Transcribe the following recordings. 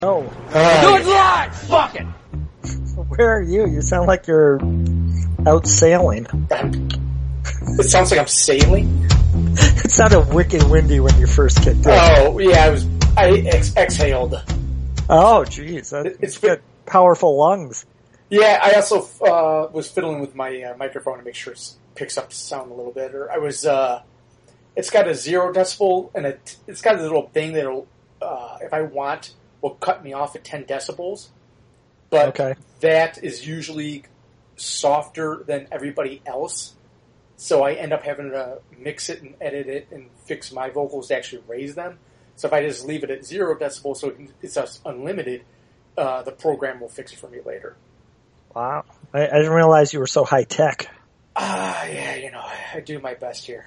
Oh. Do it live! Fuck it! Where are you? You sound like you're out sailing. It sounds like I'm sailing. It sounded wicked windy when you first kicked in. Oh, yeah, I exhaled. Oh, jeez. It's got powerful lungs. Yeah, I also was fiddling with my microphone to make sure it picks up the sound a little bit. Or it's got a 0 decibel, and it's got a little thing that'll, if I want, will cut me off at 10 decibels. But that is usually softer than everybody else. So I end up having to mix it and edit it and fix my vocals to actually raise them. So if I just leave it at 0 decibels, so it's unlimited, the program will fix it for me later. Wow. I didn't realize you were so high tech. Yeah, I do my best here.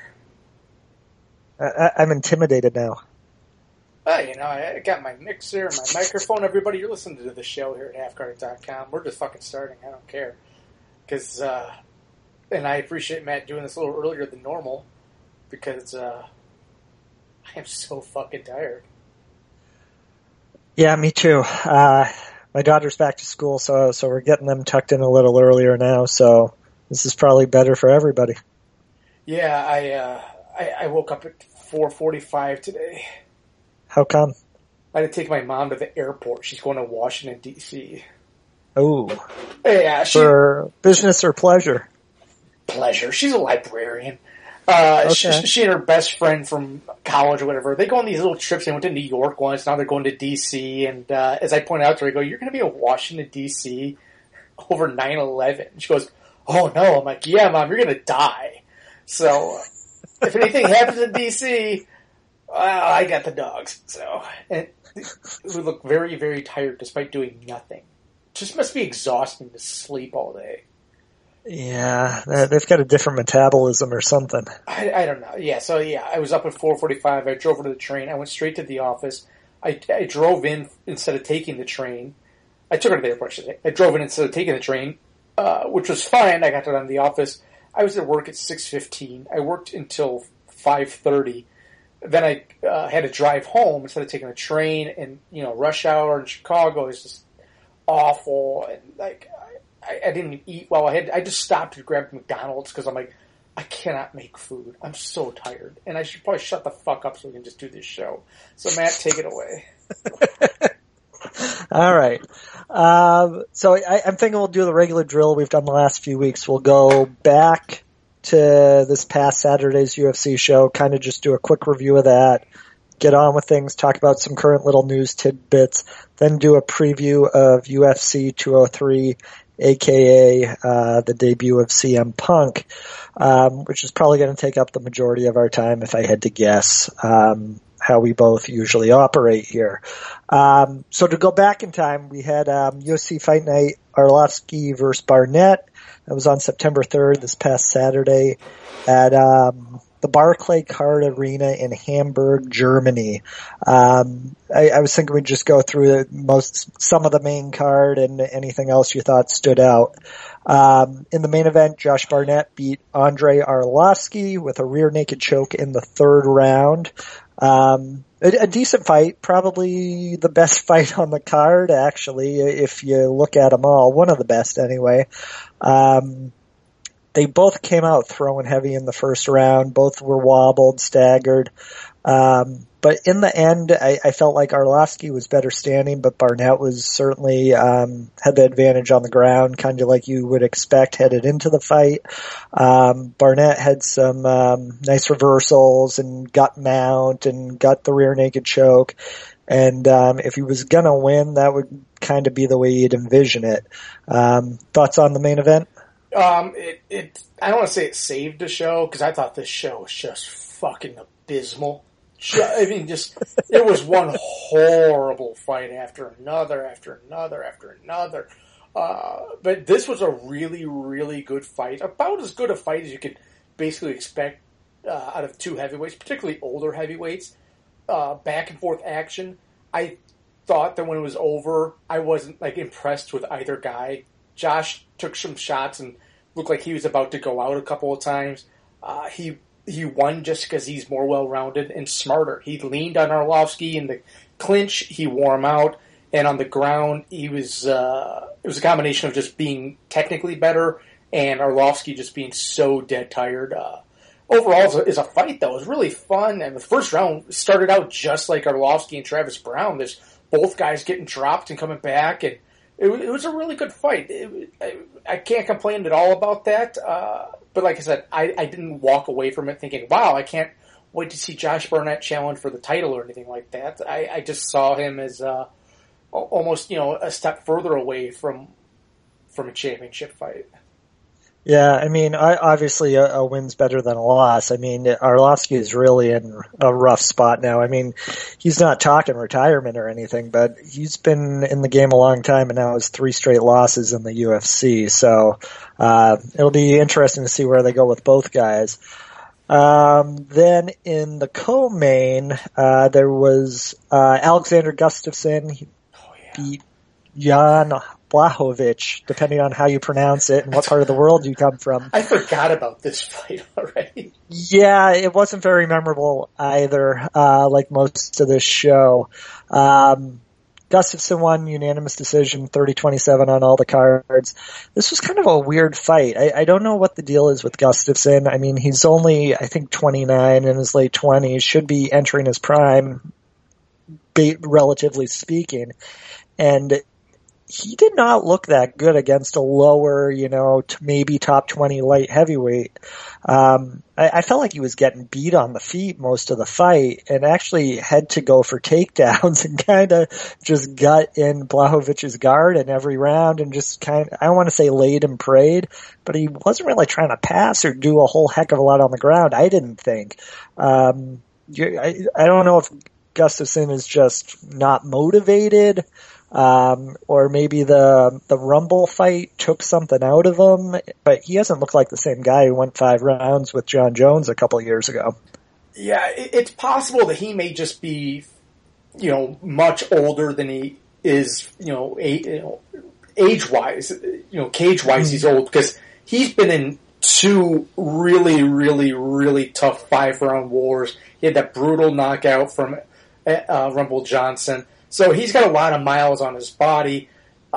I'm intimidated now. I got my mixer, my microphone. Everybody, you're listening to the show here at halfcarded.com. We're just fucking starting. I don't care. And I appreciate Matt doing this a little earlier than normal because I am so fucking tired. Yeah, me too. My daughter's back to school, so we're getting them tucked in a little earlier now, so this is probably better for everybody. Yeah, I woke up at 4:45 today. How come? I had to take my mom to the airport. She's going to Washington, D.C. Oh. Yeah, for business or pleasure? Pleasure. She's a librarian. Okay. She and her best friend from college or whatever, they go on these little trips. They went to New York once. Now they're going to D.C. And as I point out to her, I go, "You're going to be in Washington, D.C. over 9/11." She goes, "Oh, no." I'm like, "Yeah, Mom, you're going to die." So if anything happens in D.C., I got the dogs. So and we look very, very tired despite doing nothing. Just must be exhausting to sleep all day. Yeah, they've got a different metabolism or something. I don't know. Yeah, so I was up at 4:45. I drove her to the train. I went straight to the office. I drove in instead of taking the train. I took her to the airport, I should say. I drove in instead of taking the train, which was fine. I got to the office. I was at work at 6:15. I worked until 5:30. Then I had to drive home instead of taking the train. And, rush hour in Chicago is just awful. And, I didn't even eat well. I just stopped to grab McDonald's because I'm like, I cannot make food. I'm so tired. And I should probably shut the fuck up so we can just do this show. So, Matt, take it away. All right. So I'm thinking we'll do the regular drill we've done the last few weeks. We'll go back to this past Saturday's UFC show, kind of just do a quick review of that, get on with things, talk about some current little news tidbits, then do a preview of UFC 203, aka the debut of CM Punk, which is probably going to take up the majority of our time if I had to guess how we both usually operate here. So to go back in time, we had UFC Fight Night Arlovsky versus Barnett. That was on September 3rd, this past Saturday, at the Barclaycard Arena in Hamburg, Germany. I was thinking we'd just go through some of the main card and anything else you thought stood out. In the main event, Josh Barnett beat Andrei Arlovsky with a rear naked choke in the 3rd round. A decent fight, probably the best fight on the card, actually, if you look at them all. One of the best, anyway. They both came out throwing heavy in the 1st round. Both were wobbled, staggered. But in the end, I felt like Arlovsky was better standing, but Barnett was certainly had the advantage on the ground, kind of like you would expect headed into the fight. Barnett had some nice reversals and gut mount and got the rear naked choke. And if he was going to win, that would kind of be the way you'd envision it. Thoughts on the main event? I don't want to say it saved the show, because I thought this show was just fucking abysmal. I mean, it was one horrible fight after another, after another, after another. But this was a really, really good fight. About as good a fight as you could basically expect out of two heavyweights, particularly older heavyweights. Back and forth action. I thought that when it was over, I wasn't impressed with either guy. Josh took some shots and looked like he was about to go out a couple of times. He won just because he's more well-rounded and smarter. He leaned on Arlovsky in the clinch. He wore him out. and on the ground, it was a combination of just being technically better and Arlovsky just being so dead tired. Overall, is a fight that was really fun, and the first round started out just like Arlovsky and Travis Brown. There's both guys getting dropped and coming back, and it was a really good fight. I can't complain at all about that. But like I said, I didn't walk away from it thinking, wow, I can't wait to see Josh Barnett challenge for the title or anything like that. I just saw him as almost, a step further away from a championship fight. Yeah, I mean, obviously a win's better than a loss. I mean, Arlovsky is really in a rough spot now. I mean, he's not talking retirement or anything, but he's been in the game a long time and now has 3 straight losses in the UFC. So, it'll be interesting to see where they go with both guys. Then in the co-main, there was, Alexander Gustafsson. He beat Jan Blachowicz, depending on how you pronounce it and what part of the world you come from. I forgot about this fight already. Yeah, it wasn't very memorable either, like most of this show. Gustafsson won unanimous decision, 30-27 on all the cards. This was kind of a weird fight. I don't know what the deal is with Gustafsson. I mean, he's only, I think, 29 in his late 20s, should be entering his prime, relatively speaking. And he did not look that good against a lower, maybe top 20 light heavyweight. I felt like he was getting beat on the feet most of the fight and actually had to go for takedowns and kind of just gut in Blachowicz's guard in every round and just I don't want to say laid and prayed, but he wasn't really trying to pass or do a whole heck of a lot on the ground, I didn't think. I don't know if Gustafsson is just not motivated, or maybe the Rumble fight took something out of him, but he hasn't looked like the same guy who went 5 rounds with John Jones a couple of years ago. Yeah, it's possible that he may just be, much older than he is, age-wise, cage-wise he's old, because he's been in 2 really, really, really tough 5-round wars. He had that brutal knockout from Rumble Johnson. So he's got a lot of miles on his body.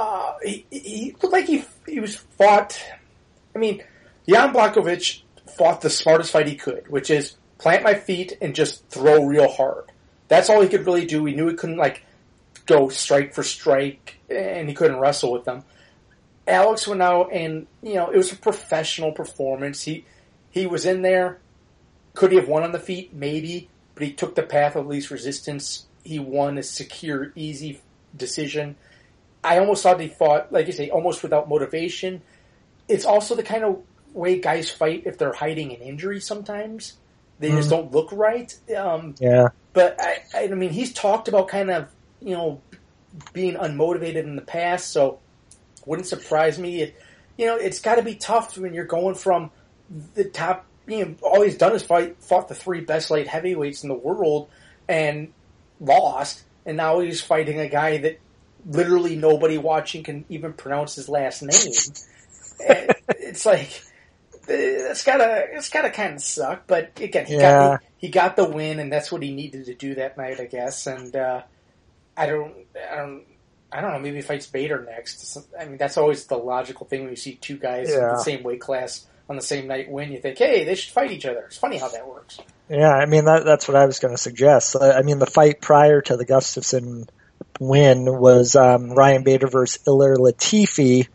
He looked like he was fought. I mean, Jan Blachowicz fought the smartest fight he could, which is plant my feet and just throw real hard. That's all he could really do. He knew he couldn't go strike for strike, and he couldn't wrestle with them. Alex went out and it was a professional performance. He was in there. Could he have won on the feet? Maybe, but he took the path of least resistance. He won a secure, easy decision. I almost thought he fought, like you say, almost without motivation. It's also the kind of way guys fight if they're hiding an injury sometimes. They just don't look right. Yeah. But, I mean, he's talked about kind of, being unmotivated in the past, so wouldn't surprise me. It's got to be tough when you're going from the top, all he's done is fought the 3 best light heavyweights in the world, and lost, and now he's fighting a guy that literally nobody watching can even pronounce his last name. And it's like it's gotta kind of suck. But again, he got the win, and that's what he needed to do that night, I guess. And I don't know. Maybe he fights Bader next. I mean, that's always the logical thing when you see 2 guys in the same weight class on the same night win. You think, hey, they should fight each other. It's funny how that works. Yeah, I mean, that's what I was going to suggest. I mean, the fight prior to the Gustafsson win was Ryan Bader versus Ilir Latifi.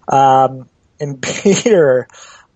And Bader,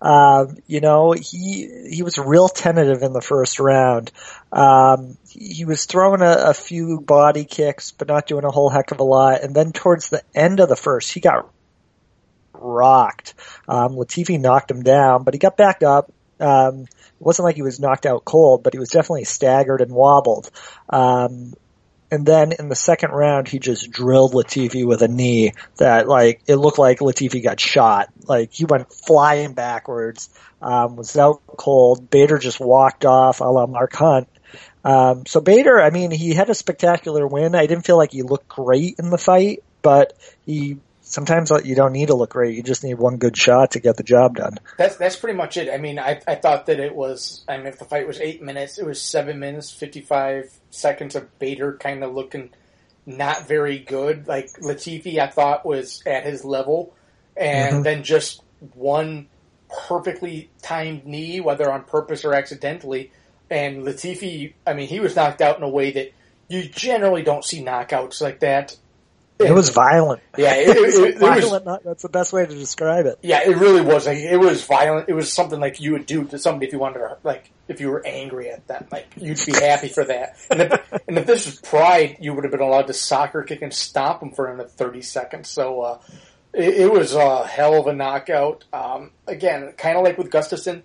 he was real tentative in the first round. He was throwing a few body kicks, but not doing a whole heck of a lot. And then towards the end of the first, he got rocked. Latifi knocked him down, but he got back up. It wasn't like he was knocked out cold, but he was definitely staggered and wobbled. And then in the second round, he just drilled Latifi with a knee that, it looked like Latifi got shot. He went flying backwards, was out cold. Bader just walked off a la Mark Hunt. So Bader, I mean, he had a spectacular win. I didn't feel like he looked great in the fight, but sometimes you don't need to look great. You just need one good shot to get the job done. That's pretty much it. I mean, I thought that it was, if the fight was 8 minutes, it was 7 minutes, 55 seconds of Bader kind of looking not very good. Like Latifi, I thought was at his level, and then just one perfectly timed knee, whether on purpose or accidentally. And Latifi, I mean, he was knocked out in a way that you generally don't see knockouts like that. It was violent. Yeah, it violent. That's the best way to describe it. Yeah, it really was. Like, it was violent. It was something like you would do to somebody if you wanted to, like, if you were angry at them. Like, you'd be happy for that. And if this was Pride, you would have been allowed to soccer kick and stomp him for another 30 seconds. So, it was a hell of a knockout. Again, kind of like with Gustafsson,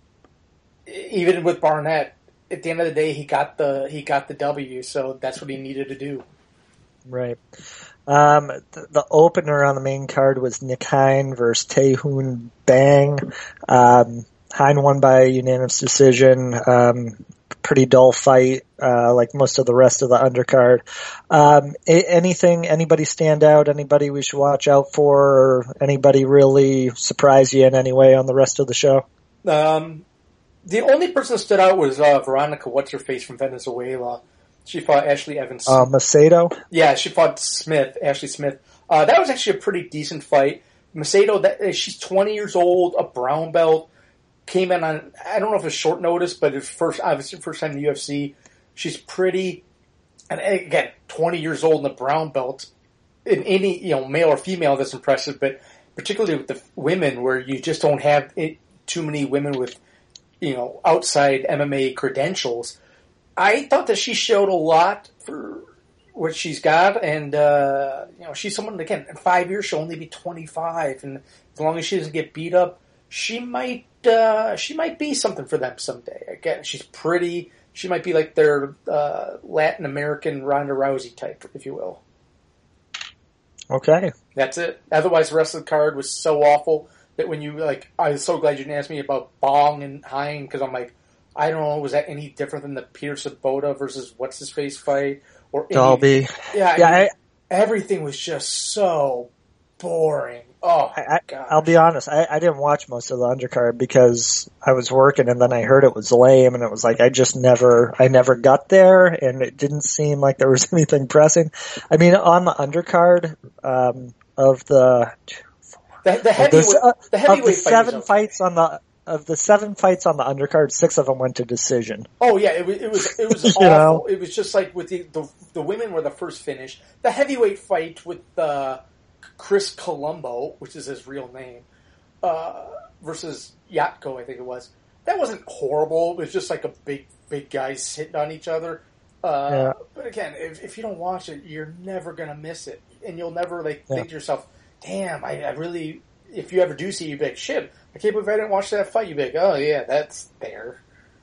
even with Barnett, at the end of the day, he got the W. So that's what he needed to do. Right. The opener on the main card was Nick Hein versus Tae-Hoon Bang. Hein won by unanimous decision. Pretty dull fight, like most of the rest of the undercard. Anybody stand out? Anybody we should watch out for? Or anybody really surprise you in any way on the rest of the show? The only person that stood out was Veronica What's-Her-Face from Venezuela. She fought Ashley Evans. Macedo? Yeah, she fought Ashley Smith. That was actually a pretty decent fight. Macedo, she's 20 years old, a brown belt, came in on, I don't know if it's short notice, but it's obviously first time in the UFC. She's pretty, and again, 20 years old and a brown belt. In any, male or female, that's impressive, but particularly with the women, where you just don't have too many women with, outside MMA credentials. I thought that she showed a lot for what she's got, and she's someone, again, in 5 years she'll only be 25, and as long as she doesn't get beat up, she might be something for them someday. Again, she's pretty. She might be like their Latin American Ronda Rousey type, if you will. Okay, that's it. Otherwise, the rest of the card was so awful that when you I was so glad you didn't ask me about Bong and Hein, because I'm like, I don't know, was that any different than the Peter Sabota versus What's-His-Face fight? Or Dalby. Yeah, everything was just so boring. Oh, God. I'll be honest, I didn't watch most of the undercard because I was working, and then I heard it was lame, and it was like I never got there, and it didn't seem like there was anything pressing. I mean, on the undercard of the heavyweight seven fights on the. Of the 7 fights on the undercard, 6 of them went to decision. Oh yeah, it was awful. It was just like with the women were the first finish. The heavyweight fight with Chris Colombo, which is his real name, versus Yatko, I think it was. That wasn't horrible. It was just like a big guys hitting on each other. But again, if you don't watch it, you're never gonna miss it, and you'll never think to yourself, "Damn, I really." If you ever do see, you'd be like, shit, I can't believe I didn't watch that fight. You'd be like, oh yeah, that's there.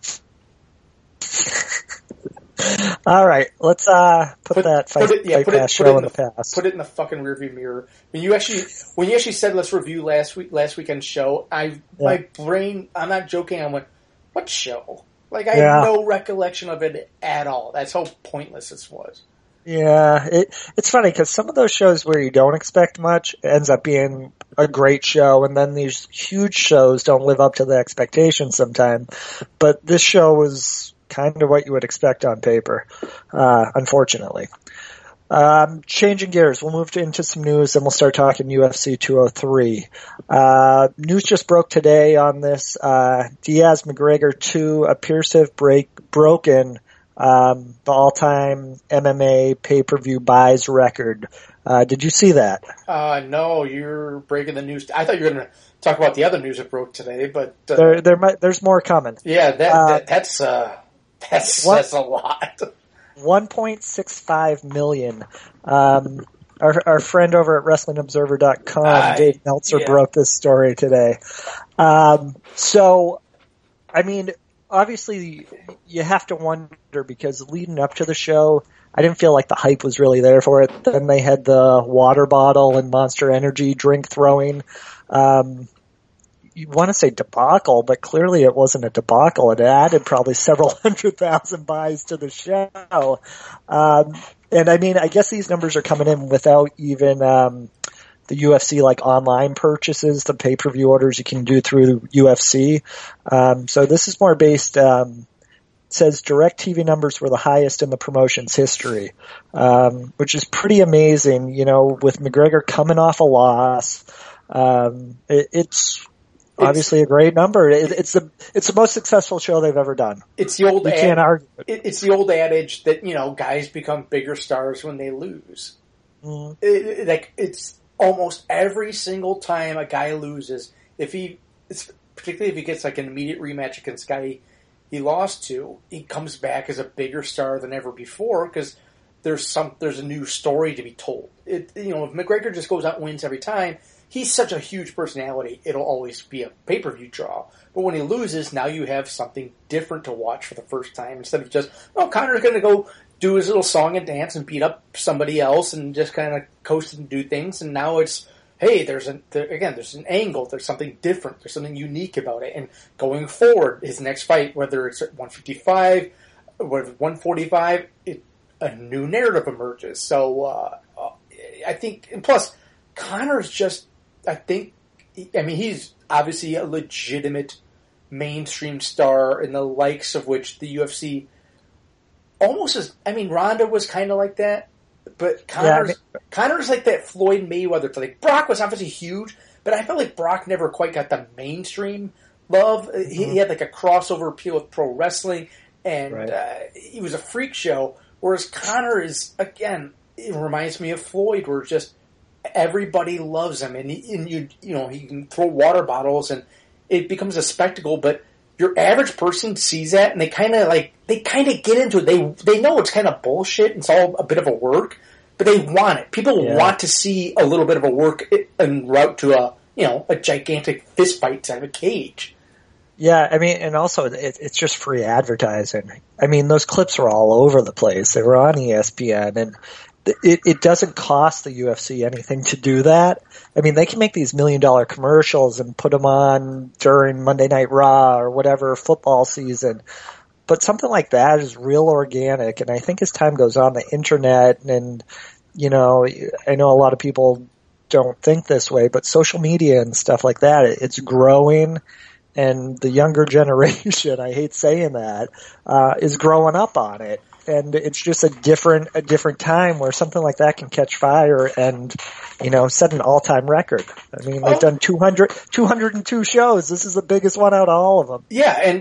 All right, let's put that fight show in the past. Put it in the fucking rearview mirror. When you actually said let's review last weekend's show, my brain, I'm not joking, I went, what show? I have no recollection of it at all. That's how pointless this was. Yeah, it's funny because some of those shows where you don't expect much ends up being a great show, and then these huge shows don't live up to the expectations sometimes. But this show was kind of what you would expect on paper, unfortunately. Changing gears, we'll move into some news, and we'll start talking UFC 203. News just broke today on this. Diaz-McGregor 2 appears to have broken the all-time MMA pay-per-view buys record. Did you see that? No, you're breaking the news. I thought you were going to talk about the other news that broke today, but there's more coming. Yeah, that's a lot. 1.65 million. Our friend over at WrestlingObserver.com, Dave Meltzer, broke this story today. So, I mean, obviously, you have to wonder because leading up to the show, I didn't feel like the hype was really there for it. Then they had the water bottle and Monster Energy drink throwing. You want to say debacle, but clearly it wasn't a debacle. It added probably several 100,000 buys to the show. And I mean, I guess these numbers are coming in without even the UFC online purchases, the pay-per-view orders you can do through UFC. So this is more based says direct TV numbers were the highest in the promotion's history, which is pretty amazing. You know, with McGregor coming off a loss, it's obviously a great number. It's the most successful show they've ever done. It's the old can't argue. It's the old adage that, you know, guys become bigger stars when they lose. Mm. It's almost every single time a guy loses, particularly if he gets like an immediate rematch against a guy he lost to, he comes back as a bigger star than ever before because there's a new story to be told. If McGregor just goes out and wins every time, he's such a huge personality, it'll always be a pay-per-view draw. But when he loses, now you have something different to watch for the first time instead of just, Conor's going to go do his little song and dance and beat up somebody else and just kind of coast and do things. And now it's, hey, there's an angle, there's something different, there's something unique about it. And going forward, his next fight, whether it's at 155, whether 145, a new narrative emerges. So I think, and plus, Conor's just, he's obviously a legitimate mainstream star in the likes of which the UFC almost is. Ronda was kind of like that, but Conor's like that Floyd Mayweather thing. Like, Brock was obviously huge, but I felt like Brock never quite got the mainstream love. Mm-hmm. He had like a crossover appeal with pro wrestling, and he was a freak show, whereas Conor is, again, it reminds me of Floyd, where just everybody loves him, and he can throw water bottles, and it becomes a spectacle. But your average person sees that, and they kind of get into it. They know it's kind of bullshit. It's all a bit of a work, but they want it. People want to see a little bit of a work en route to a gigantic fist fight inside of a cage. Yeah, and also it's just free advertising. Those clips were all over the place. They were on ESPN, and it doesn't cost the UFC anything to do that. They can make these $1 million commercials and put them on during Monday Night Raw or whatever football season. But something like that is real organic. And I think as time goes on, the internet and, I know a lot of people don't think this way, but social media and stuff like that, it's growing. And the younger generation, I hate saying that, is growing up on it. And it's just a different time where something like that can catch fire and, set an all-time record. They've done 202 shows. This is the biggest one out of all of them. Yeah, and,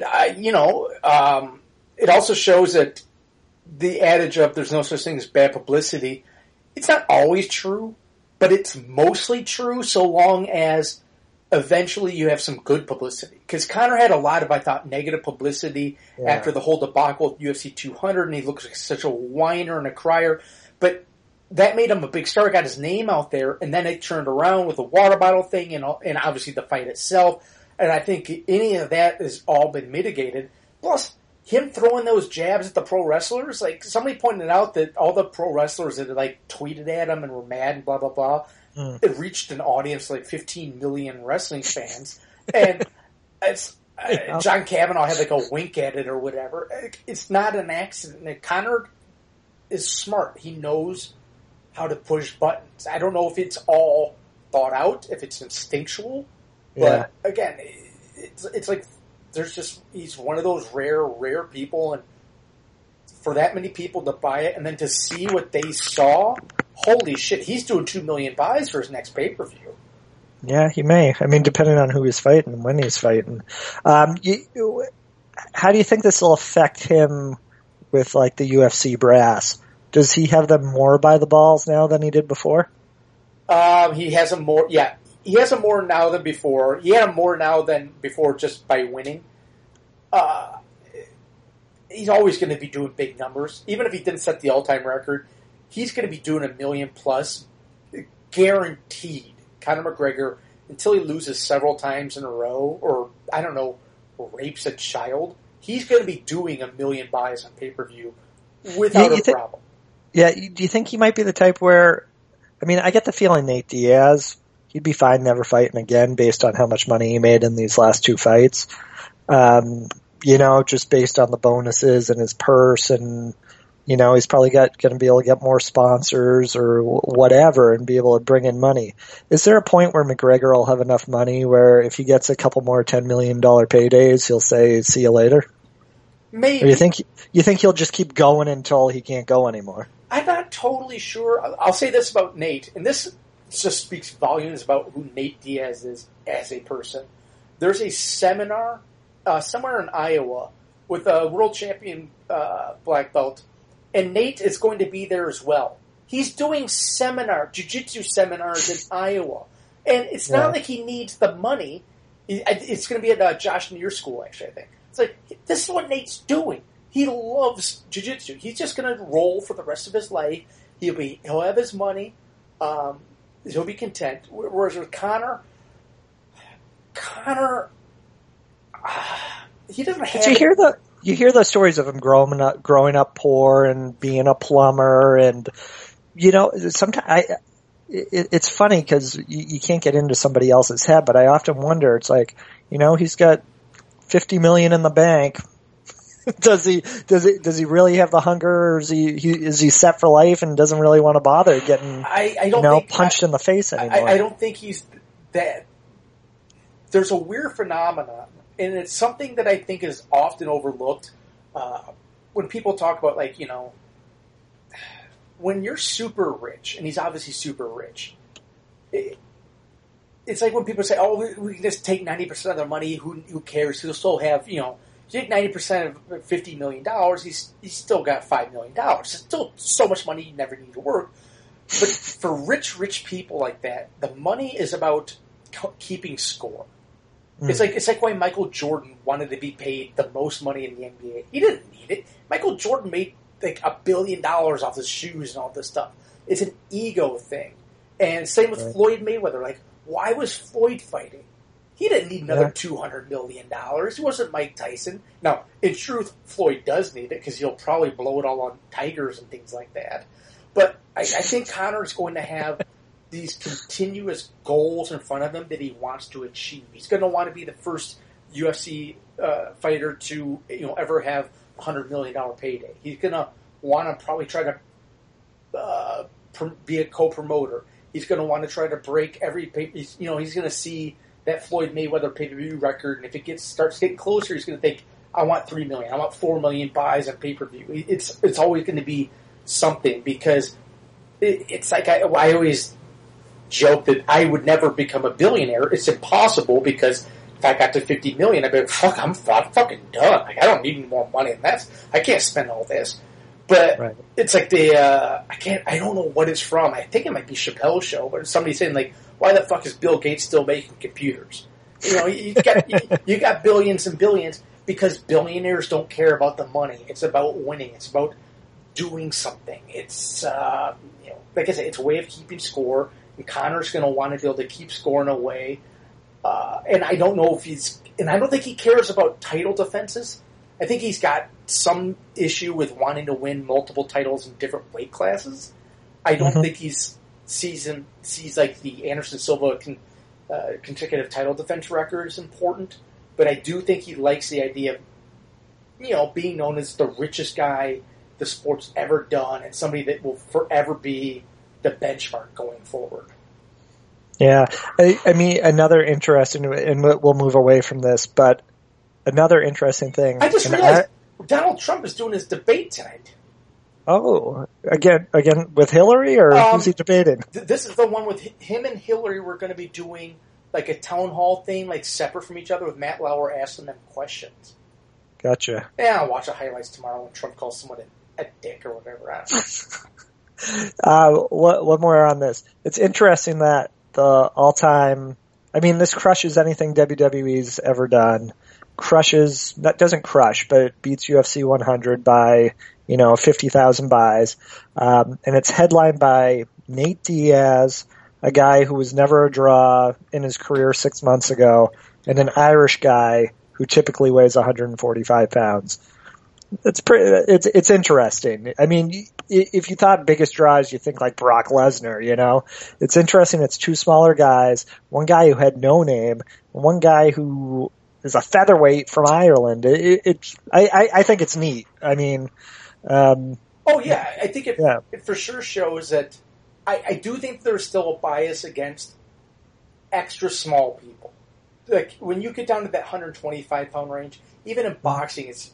it also shows that the adage of there's no such thing as bad publicity, it's not always true, but it's mostly true so long as eventually you have some good publicity. Because Conor had a lot of, I thought, negative publicity after the whole debacle with UFC 200, and he looks like such a whiner and a crier. But that made him a big star, got his name out there, and then it turned around with the water bottle thing and obviously the fight itself. And I think any of that has all been mitigated. Plus, him throwing those jabs at the pro wrestlers, like somebody pointed out that all the pro wrestlers that had tweeted at him and were mad and blah, blah, blah, it reached an audience of 15 million wrestling fans. And John Kavanaugh had a wink at it or whatever. It's not an accident. Conor is smart. He knows how to push buttons. I don't know if it's all thought out, if it's instinctual. But again, it's like he's one of those rare people, and for that many people to buy it and then to see what they saw, holy shit, he's doing 2 million buys for his next pay-per-view. Yeah, he may. Depending on who he's fighting and when he's fighting. How do you think this will affect him with the UFC brass? Does he have them more by the balls now than he did before? He has them more, he has them more now than before. He had them more now than before just by winning. He's always going to be doing big numbers. Even if he didn't set the all-time record, he's going to be doing 1 million plus, guaranteed. Conor McGregor, until he loses several times in a row, or, I don't know, rapes a child, he's going to be doing 1 million buys on pay-per-view without a problem. Yeah, do you think he might be the type where, I get the feeling Nate Diaz, he'd be fine never fighting again based on how much money he made in these last 2 fights. Just based on the bonuses and his purse, and, he's probably going to be able to get more sponsors or whatever and be able to bring in money. Is there a point where McGregor will have enough money where if he gets a couple more $10 million paydays, he'll say, see you later? Maybe. Or you think he'll just keep going until he can't go anymore? I'm not totally sure. I'll say this about Nate, and this just speaks volumes about who Nate Diaz is as a person. There's a seminar somewhere in Iowa with a world champion black belt, and Nate is going to be there as well. He's doing jiu-jitsu seminars in Iowa, and it's not like he needs the money. It's going to be at Josh Neer School, actually, I think. It's like, this is what Nate's doing. He loves jiu-jitsu. He's just going to roll for the rest of his life. He'll have his money. He'll be content. Whereas with Conor, he doesn't have. You hear the stories of him growing up poor and being a plumber, and sometimes it's funny because you can't get into somebody else's head. But I often wonder, it's like, he's got $50 million in the bank. Does he really have the hunger, or is he set for life and doesn't really want to bother getting punched in the face anymore? I don't think he's that. There's a weird phenomenon, and it's something that I think is often overlooked when people talk about, like, when you're super rich, and he's obviously super rich. It's like when people say, "Oh, we can just take 90% of their money. Who cares? He'll still have, you take 90% of $50 million. He's still got $5 million. It's still so much money you never need to work." But for rich people like that, the money is about keeping score. It's like why Michael Jordan wanted to be paid the most money in the NBA. He didn't need it. Michael Jordan made like $1 billion off his shoes and all this stuff. It's an ego thing. And same with Floyd Mayweather. Like, why was Floyd fighting? He didn't need another $200 million. He wasn't Mike Tyson. Now, in truth, Floyd does need it because he'll probably blow it all on tigers and things like that. But I think Conor is going to have these continuous goals in front of him that he wants to achieve. He's going to want to be the first UFC fighter to ever have a $100 million payday. He's going to want to probably try to be a co-promoter. He's going to want to try to break every pay. He's going to see that Floyd Mayweather pay-per-view record, and if it starts getting closer, he's going to think, I want 3 million, I want 4 million buys on pay-per-view. It's always going to be something, because it's like I always joke that I would never become a billionaire. It's impossible, because if I got to 50 million, I'd be like, I'm fucking done. Like, I don't need any more money than that. I can't spend all this. But it's like I don't know what it's from. I think it might be Chappelle's Show, but somebody's saying, like, why the fuck is Bill Gates still making computers? You got billions and billions, because billionaires don't care about the money. It's about winning. It's about doing something. It's, like I said, it's a way of keeping score, and Conor's going to want to be able to keep scoring away. And I don't know if I don't think he cares about title defenses. I think he's got some issue with wanting to win multiple titles in different weight classes. I don't think he sees like the Anderson Silva consecutive title defense record is important, but I do think he likes the idea of, being known as the richest guy the sport's ever done, and somebody that will forever be the benchmark going forward. Yeah. I mean, another interesting, and we'll move away from this, but another interesting thing. I just realized Donald Trump is doing his debate tonight. Oh, again with Hillary, or who's he debating? This is the one with him and Hillary. We're going to be doing like a town hall thing, like separate from each other, with Matt Lauer asking them questions. Gotcha. Yeah, I'll watch the highlights tomorrow when Trump calls someone a dick or whatever. I don't know. One more on this. It's interesting that the all-time, I mean, this crushes anything WWE's ever done. Doesn't crush, but it beats UFC 100 by, 50,000 buys. And it's headlined by Nate Diaz, a guy who was never a draw in his career 6 months ago, and an Irish guy who typically weighs 145 pounds. It's interesting. I mean, if you thought biggest draws, you think like Brock Lesnar, It's interesting. It's two smaller guys, one guy who had no name, one guy who is a featherweight from Ireland. I think it's neat. I mean, I think it for sure shows that I do think there's still a bias against extra small people. Like, when you get down to that 125 pound range, even in boxing,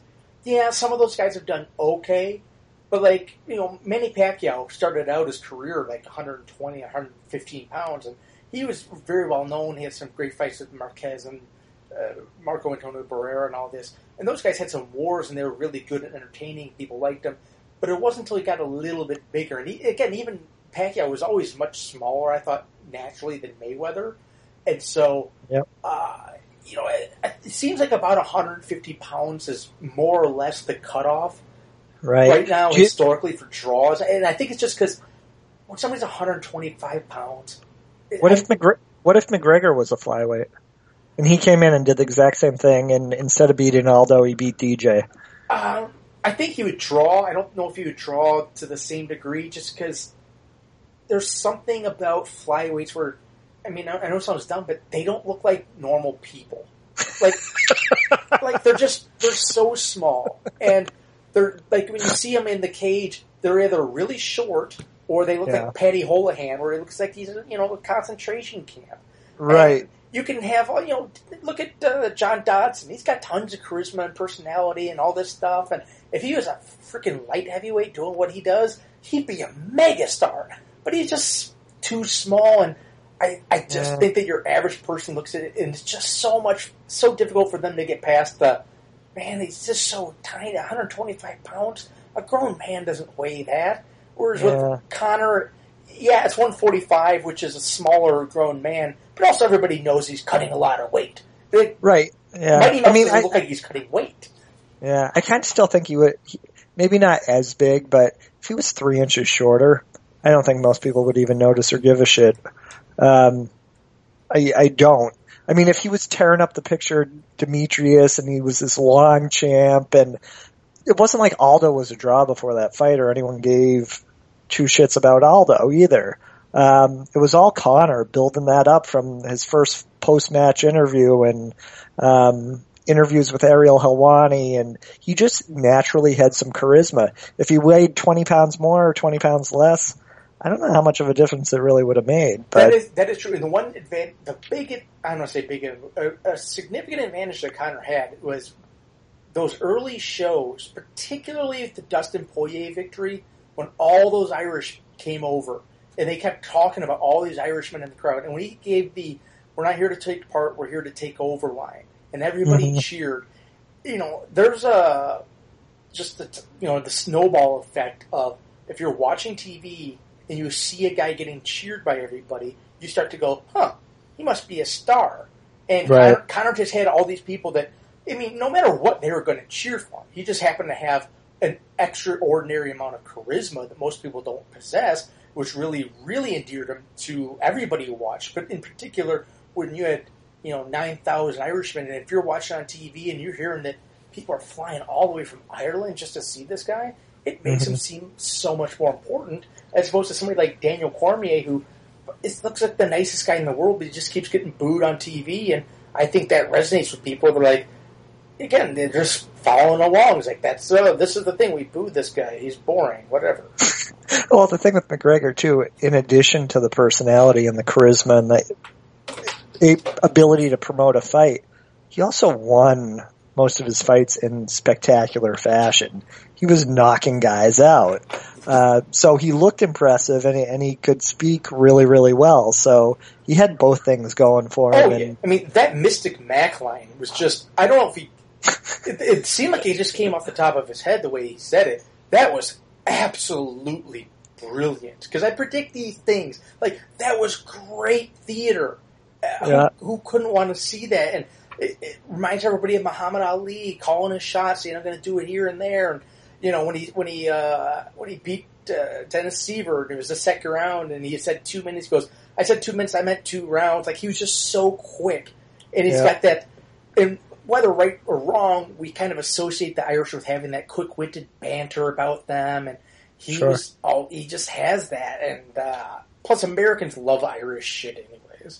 yeah, some of those guys have done okay. But, like, you know, Manny Pacquiao started out his career like 120, 115 pounds, and he was very well known. He had some great fights with Marquez and Marco Antonio Barrera and all this. And those guys had some wars, and they were really good at entertaining. People liked them. But it wasn't until he got a little bit bigger. And even Pacquiao was always much smaller, I thought, naturally, than Mayweather. And so, Yep. You know, it seems like about 150 pounds is more or less the cutoff. Right now, historically, for draws. And I think it's just because when somebody's 125 pounds... What if McGregor was a flyweight? And he came in and did the exact same thing, and instead of beating Aldo, he beat DJ. I think he would draw. I don't know if he would draw to the same degree, just because there's something about flyweights where... I mean, I know it sounds dumb, but they don't look like normal people. Like they're so small. And... they're like when you see them in the cage, they're either really short or they look like Paddy Holohan, where it looks like he's a concentration camp. Right. And you can have look at John Dodson. He's got tons of charisma and personality and all this stuff. And if he was a freaking light heavyweight doing what he does, he'd be a megastar. But he's just too small, and I just think that your average person looks at it and it's just so difficult for them to get past the. Man, he's just so tiny, 125 pounds. A grown man doesn't weigh that. Whereas with Conor, it's 145, which is a smaller grown man, but also everybody knows he's cutting a lot of weight. Right. Yeah. Mighty Mouse doesn't look like he's cutting weight. Yeah, I kind of still think he would, maybe not as big, but if he was 3 inches shorter, I don't think most people would even notice or give a shit. I don't. I mean, if he was tearing up the picture Demetrius and he was this long champ, and it wasn't like Aldo was a draw before that fight or anyone gave two shits about Aldo either. It was all Conor building that up from his first post-match interview and interviews with Ariel Helwani, and he just naturally had some charisma. If he weighed 20 pounds more or 20 pounds less, I don't know how much of a difference it really would have made. But that is true. And the one advantage, a significant advantage that Conor had was those early shows, particularly the Dustin Poirier victory, when all those Irish came over and they kept talking about all these Irishmen in the crowd. And when he gave "We're not here to take part, we're here to take over" line, and everybody cheered. There's the snowball effect of if you're watching TV and you see a guy getting cheered by everybody, you start to go, he must be a star. And right. Conor just had all these people that, no matter what they were going to cheer for him, he just happened to have an extraordinary amount of charisma that most people don't possess, which really, really endeared him to everybody who watched. But in particular, when you had, 9,000 Irishmen, and if you're watching on TV and you're hearing that people are flying all the way from Ireland just to see this guy, it makes him seem so much more important as opposed to somebody like Daniel Cormier, who looks like the nicest guy in the world, but he just keeps getting booed on TV. And I think that resonates with people. They're like, again, they're just following along. It's like, this is the thing. We booed this guy. He's boring. Whatever. Well, the thing with McGregor, too, in addition to the personality and the charisma and the ability to promote a fight, he also won most of his fights in spectacular fashion. He was knocking guys out. So he looked impressive, and he could speak really, really well. So he had both things going for him. Yeah. That Mystic Mac line was just, I don't know if he, it seemed like he just came off the top of his head the way he said it. That was absolutely brilliant. Because I predict these things. Like, that was great theater. Who couldn't want to see that? And it reminds everybody of Muhammad Ali calling his shots, saying, I'm going to do it here and there. And, when he beat Dennis Siver, it was the second round, and he said 2 minutes. He goes, I said 2 minutes, I meant 2 rounds. Like, he was just so quick. And he's got that, and whether right or wrong, we kind of associate the Irish with having that quick-witted banter about them. And he he just has that. And plus, Americans love Irish shit anyways.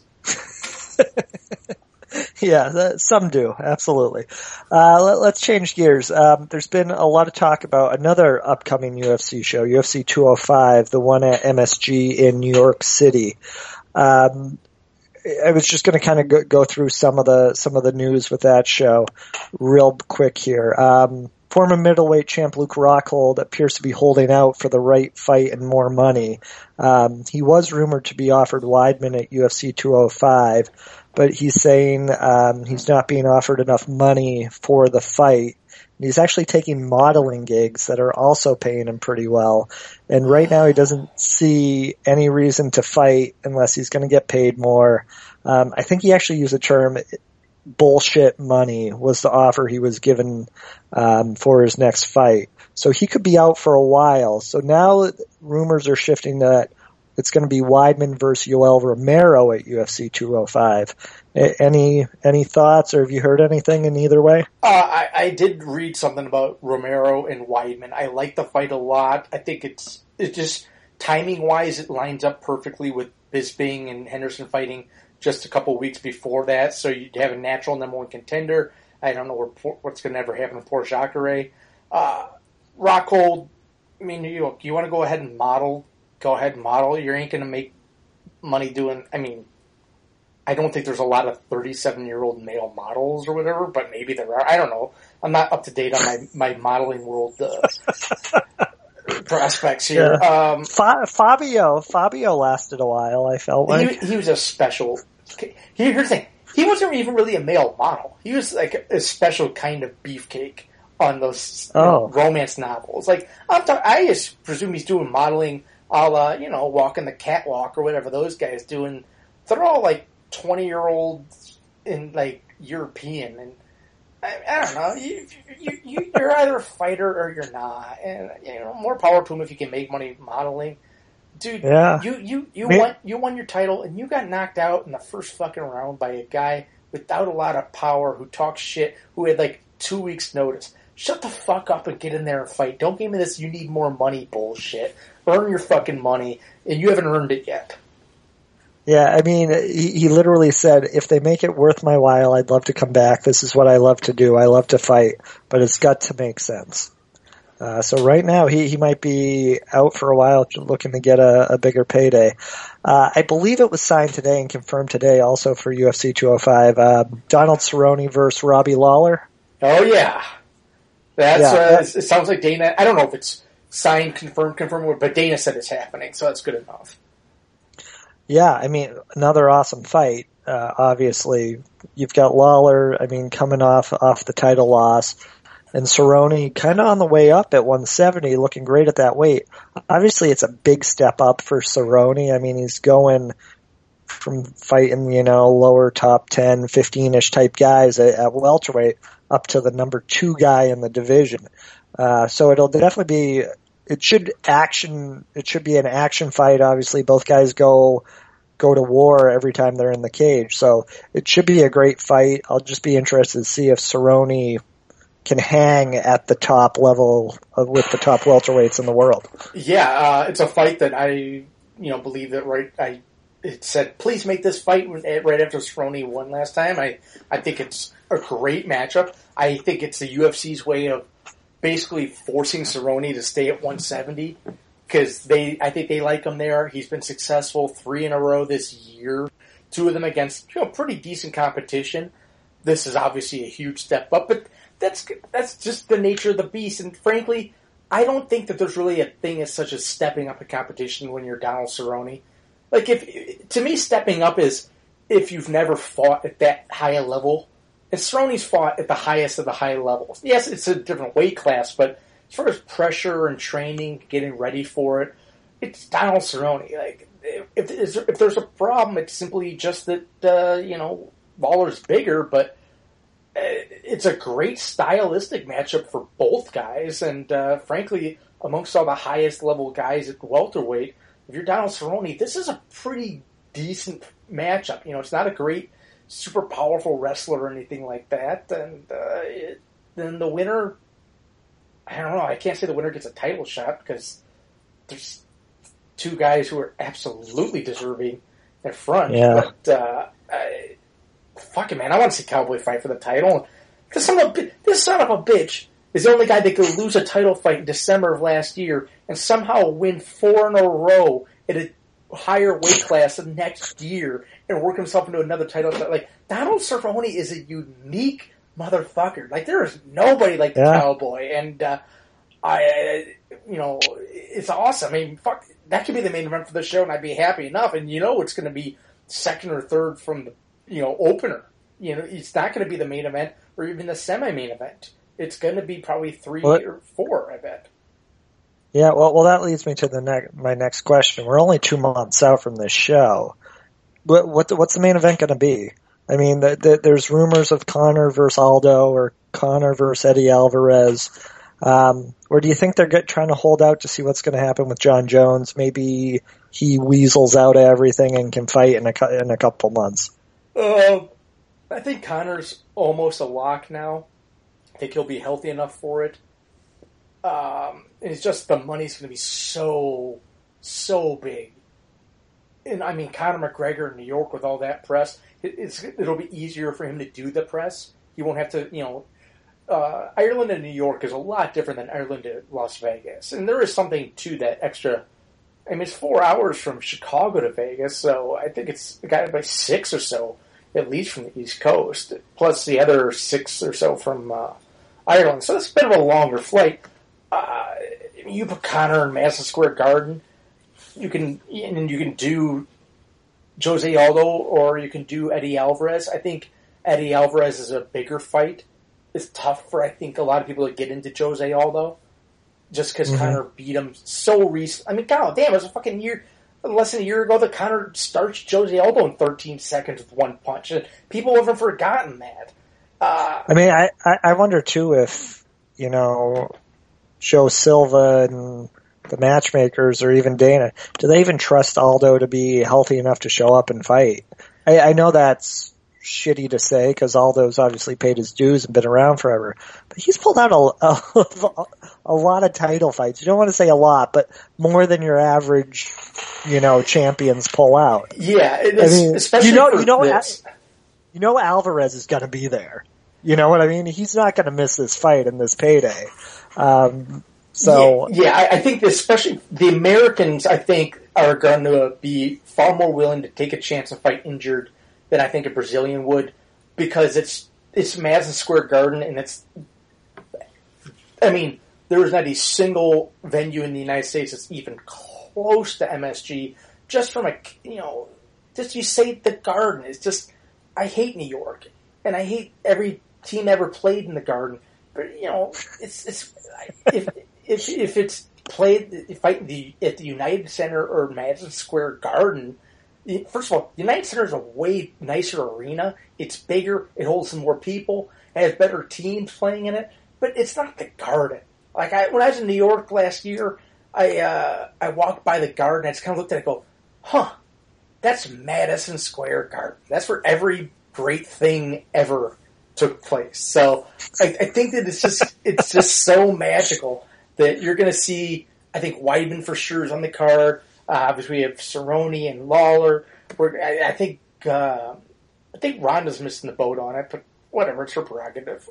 Yeah, some do, absolutely. Let's change gears. There's been a lot of talk about another upcoming UFC show, UFC 205, the one at MSG in New York City. I was just going to kind of go through some of the news with that show real quick here. former middleweight champ Luke Rockhold appears to be holding out for the right fight and more money. He was rumored to be offered Weidman at UFC 205, but he's saying he's not being offered enough money for the fight. He's actually taking modeling gigs that are also paying him pretty well. And right now he doesn't see any reason to fight unless he's going to get paid more. I think he actually used the term bullshit money was the offer he was given for his next fight. So he could be out for a while. So now rumors are shifting that it's going to be Weidman versus Yoel Romero at UFC 205. Any thoughts, or have you heard anything in either way? I did read something about Romero and Weidman. I like the fight a lot. I think it's just timing-wise, it lines up perfectly with Bisping and Henderson fighting just a couple weeks before that. So you'd have a natural number one contender. I don't know what's going to ever happen with poor Jacare. Rockhold, I mean, you want to go ahead and model? Go ahead and model. You ain't going to make money doing, I mean, I don't think there's a lot of 37-year-old male models or whatever, but maybe there are. I don't know. I'm not up to date on my modeling world prospects here. Yeah. Fabio lasted a while, I felt like. He was a special. Here's the thing. He wasn't even really a male model. He was like a special kind of beefcake on those romance novels. Like, I just presume he's doing modeling a la, walking the catwalk or whatever those guys do. And they're all like 20-year-olds in like European, and I don't know. You're either a fighter or you're not, and more power to him if you can make money modeling, dude. Yeah. You won your title, and you got knocked out in the first fucking round by a guy without a lot of power who talks shit, who had like 2 weeks notice. Shut the fuck up and get in there and fight. Don't give me this you need more money bullshit. Earn your fucking money, and you haven't earned it yet. Yeah, I mean, he literally said, if they make it worth my while, I'd love to come back. This is what I love to do. I love to fight, but it's got to make sense. So right now, he might be out for a while looking to get a bigger payday. I believe it was signed today and confirmed today also for UFC 205. Donald Cerrone versus Robbie Lawler. Oh, yeah. It sounds like Dana, I don't know if it's signed, confirmed, but Dana said it's happening, so that's good enough. Yeah, I mean, another awesome fight. Obviously, you've got Lawler, coming off the title loss, and Cerrone kind of on the way up at 170, looking great at that weight. Obviously, it's a big step up for Cerrone. I mean, he's going from fighting, lower top 10, 15-ish type guys at welterweight up to the number 2 guy in the division. So it'll definitely be... It should be an action fight. Obviously, both guys go to war every time they're in the cage. So it should be a great fight. I'll just be interested to see if Cerrone can hang at the top level with the top welterweights in the world. Yeah, it's a fight that I believe that it said, please make this fight right after Cerrone won last time. I think it's a great matchup. I think it's the UFC's way of basically forcing Cerrone to stay at 170 because I think they like him there. He's been successful 3 in a row this year, 2 of them against pretty decent competition. This is obviously a huge step up, but that's just the nature of the beast. And frankly, I don't think that there's really a thing as such as stepping up a competition when you're Donald Cerrone. Like, to me, stepping up is if you've never fought at that high a level. And Cerrone's fought at the highest of the high levels. Yes, it's a different weight class, but as far as pressure and training, getting ready for it, it's Donald Cerrone. Like, if there's a problem, it's simply just that Lawler's bigger, but it's a great stylistic matchup for both guys. And frankly, amongst all the highest level guys at welterweight, if you're Donald Cerrone, this is a pretty decent matchup. It's not a great, super powerful wrestler or anything like that. And then the winner, I don't know, I can't say the winner gets a title shot because there's 2 guys who are absolutely deserving in front. Yeah. But fuck it, man, I want to see Cowboy fight for the title. This son of a bitch is the only guy that could lose a title fight in December of last year and somehow win 4 in a row at a higher weight class the next year and work himself into another title. Like, Donald Cerrone is a unique motherfucker. Like, there is nobody like the Cowboy, and it's awesome. I mean, fuck, that could be the main event for the show, and I'd be happy enough. And it's going to be second or third from the opener. It's not going to be the main event or even the semi-main event. It's going to be probably 3 or 4, I bet. Yeah, well, that leads me to my next question. We're only 2 months out from this show. What's the main event going to be? I mean, there's rumors of Conor versus Aldo or Conor versus Eddie Alvarez. Or do you think they're trying to hold out to see what's going to happen with John Jones? Maybe he weasels out everything and can fight in a couple months. I think Conor's almost a lock now. I think he'll be healthy enough for it. It's just the money's going to be so big. And I mean, Conor McGregor in New York with all that press, it'll be easier for him to do the press. He won't have to, Ireland and New York is a lot different than Ireland to Las Vegas. And there is something to that extra. I mean, it's 4 hours from Chicago to Vegas, so I think it's got to be 6 or so, at least from the East Coast, plus the other 6 or so from Ireland. So it's a bit of a longer flight. You put Conor in Madison Square Garden, you can do Jose Aldo or you can do Eddie Alvarez. I think Eddie Alvarez is a bigger fight. It's tough for, I think, a lot of people to get into Jose Aldo just because Conor beat him so recently. I mean, god damn, it was a fucking less than a year ago that Conor starched Jose Aldo in 13 seconds with one punch. And people haven't forgotten that. I mean, I wonder, too, if, Joe Silva and the matchmakers or even Dana, do they even trust Aldo to be healthy enough to show up and fight? I know that's shitty to say because Aldo's obviously paid his dues and been around forever, but he's pulled out a lot of title fights. You don't want to say a lot, but more than your average, champions pull out. Yeah, especially Alvarez is going to be there. You know what I mean? He's not going to miss this fight and this payday. I think especially the Americans, I think, are going to be far more willing to take a chance and fight injured than I think a Brazilian would, because it's Madison Square Garden, and there is not a single venue in the United States that's even close to MSG. Just from you say the Garden. It's just, I hate New York, and I hate every team ever played in the Garden. But if it's played at the United Center or Madison Square Garden. First of all, United Center is a way nicer arena. It's bigger. It holds some more people. It has better teams playing in it. But it's not the Garden. Like when I was in New York last year, I walked by the Garden. I just kind of looked at it and go, that's Madison Square Garden. That's where every great thing ever took place. So I think that it's just so magical that you're going to see. I think Weidman for sure is on the card. Obviously, we have Cerrone and Lawler. I think Ronda's missing the boat on it, but whatever, it's her prerogative.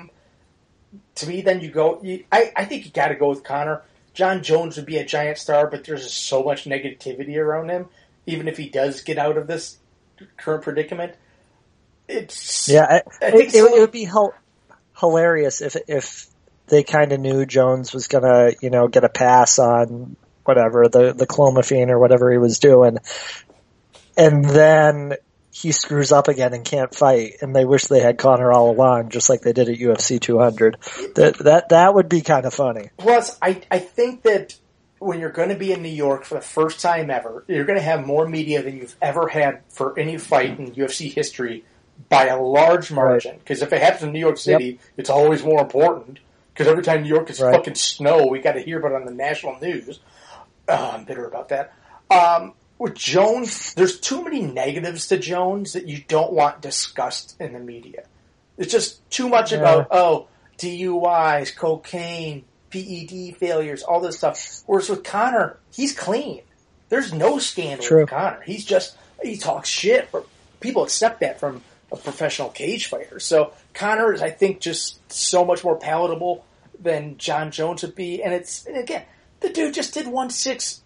To me, then I think you got to go with Conor. John Jones would be a giant star, but there's just so much negativity around him. Even if he does get out of this current predicament, it would be hilarious if they kind of knew Jones was gonna get a pass on whatever, the clomiphene or whatever he was doing, and then he screws up again and can't fight, and they wish they had Conor all along, just like they did at UFC 200. That would be kind of funny. Plus, I think that when you're going to be in New York for the first time ever, you're going to have more media than you've ever had for any fight in UFC history by a large margin. Because if it happens in New York City, it's always more important. Because every time New York is fucking snow, we got to hear about it on the national news. I'm bitter about that. With Jones, there's too many negatives to Jones that you don't want discussed in the media. It's just too much about, DUIs, cocaine, PED failures, all this stuff. Whereas with Conor, he's clean. There's no scandal with Conor. He talks shit, but people accept that from a professional cage fighter. So Conor is, I think, just so much more palatable than John Jones would be. And again, the dude just did 1-6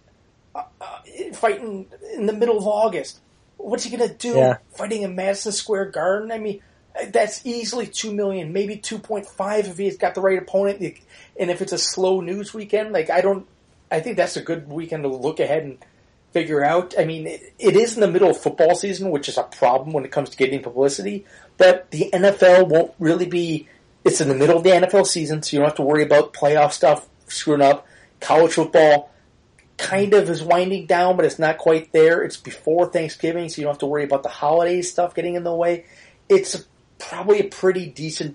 fighting in the middle of August. What's he going to do fighting in Madison Square Garden? I mean, That's easily $2 million, maybe 2.5 if he's got the right opponent. And if it's a slow news weekend, I think that's a good weekend to look ahead and figure out. I mean, it is in the middle of football season, which is a problem when it comes to getting publicity, but the NFL won't really be, it's in the middle of the NFL season, so you don't have to worry about playoff stuff screwing up. College football kind of is winding down, but it's not quite there. It's before Thanksgiving, so you don't have to worry about the holiday stuff getting in the way. It's probably a pretty decent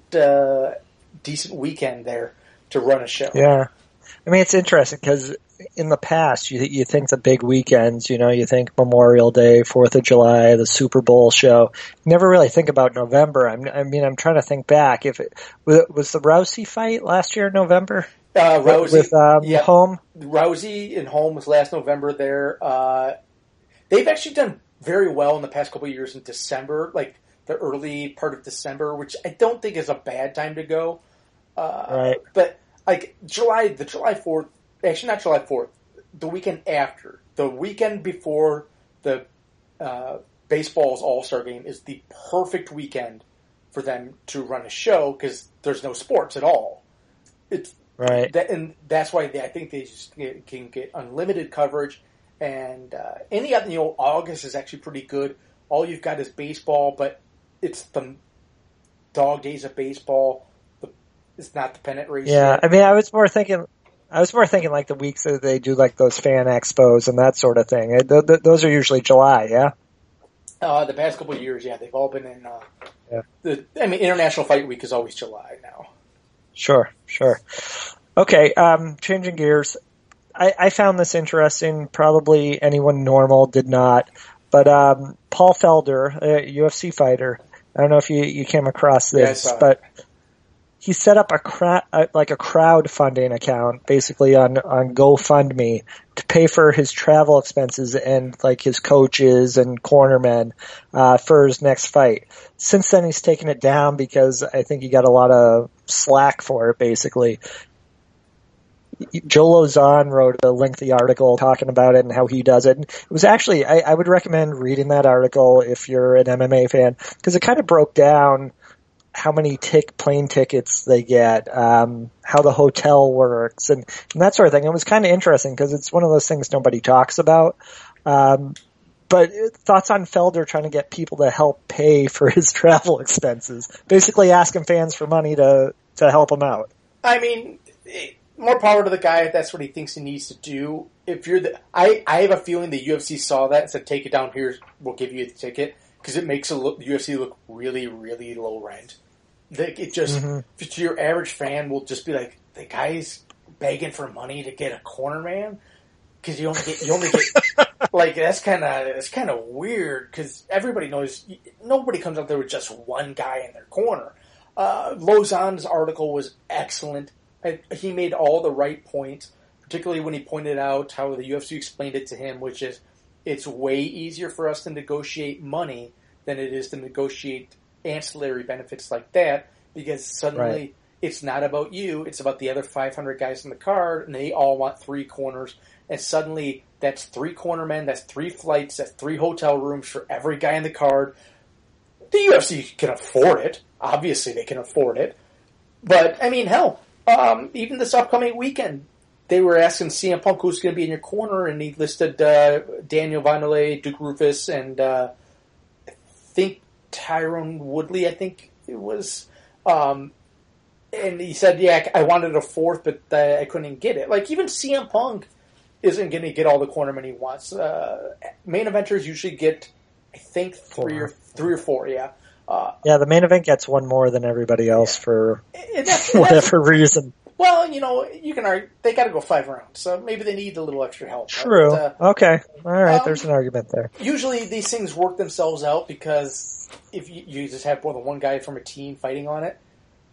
weekend there to run a show. Yeah. I mean, it's interesting because in the past, you think the big weekends, you think Memorial Day, 4th of July, the Super Bowl show. You never really think about November. I'm trying to think back. If it was the Rousey fight last year in November? Rousey with Home? Rousey and Home was last November there. They've actually done very well in the past couple of years in December, like the early part of December, which I don't think is a bad time to go. Right. But like July 4th, actually not July 4th, the weekend after, the weekend before the baseball's All-Star game is the perfect weekend for them to run a show because there's no sports at all. It's right, and that's why I think they just can get unlimited coverage. And any other, August is actually pretty good. All you've got is baseball, but it's the dog days of baseball. It's not the pennant race. Yeah, yet. I mean, I was more thinking like the weeks that they do like those fan expos and that sort of thing. Those are usually July, yeah. The past couple of years, yeah, they've all been in. International Fight Week is always July now. Sure. Okay, changing gears. I found this interesting. Probably anyone normal did not. But Paul Felder, a UFC fighter, I don't know if you came across this, but he set up a crowdfunding account, basically on GoFundMe, to pay for his travel expenses and like his coaches and cornermen for his next fight. Since then, he's taken it down because I think he got a lot of slack for it, basically. Joe Lozon wrote a lengthy article talking about it and how he does it. And it was actually, I would recommend reading that article if you're an MMA fan, because it kind of broke down how many plane tickets they get, how the hotel works, and that sort of thing. It was kind of interesting because it's one of those things nobody talks about. But thoughts on Felder trying to get people to help pay for his travel expenses, basically asking fans for money to help him out. I mean, more power to the guy if that's what he thinks he needs to do. If you're I have a feeling the UFC saw that and said, take it down here, we'll give you the ticket, because it makes the UFC look really, really low rent. It just, to your average fan, will just be like, the guy's begging for money to get a corner man? Because you only get like, that's kind of weird, because everybody knows, nobody comes out there with just one guy in their corner. Lozon's article was excellent. He made all the right points, particularly when he pointed out how the UFC explained it to him, which is, it's way easier for us to negotiate money than it is to negotiate ancillary benefits like that, because suddenly it's not about you, it's about the other 500 guys in the card, and they all want 3 corners, and suddenly that's 3 cornermen, that's 3 flights, that's 3 hotel rooms for every guy in the card. The UFC can afford it. Obviously they can afford it. But, I mean, hell, even this upcoming weekend, they were asking CM Punk who's going to be in your corner, and he listed Daniel Vanderlei, Duke Roufus, and I think Tyron Woodley, I think it was. And he said, yeah, I wanted a 4th, but I couldn't get it. Like, even CM Punk isn't going to get all the cornermen he wants. Main eventers usually get, I think, 3 or 4, yeah. The main event gets one more than everybody else for whatever reason. Well, you can argue, they got to go 5 rounds, so maybe they need a little extra help. True. But, okay. All right. There's an argument there. Usually these things work themselves out because if you just have more than one guy from a team fighting on it.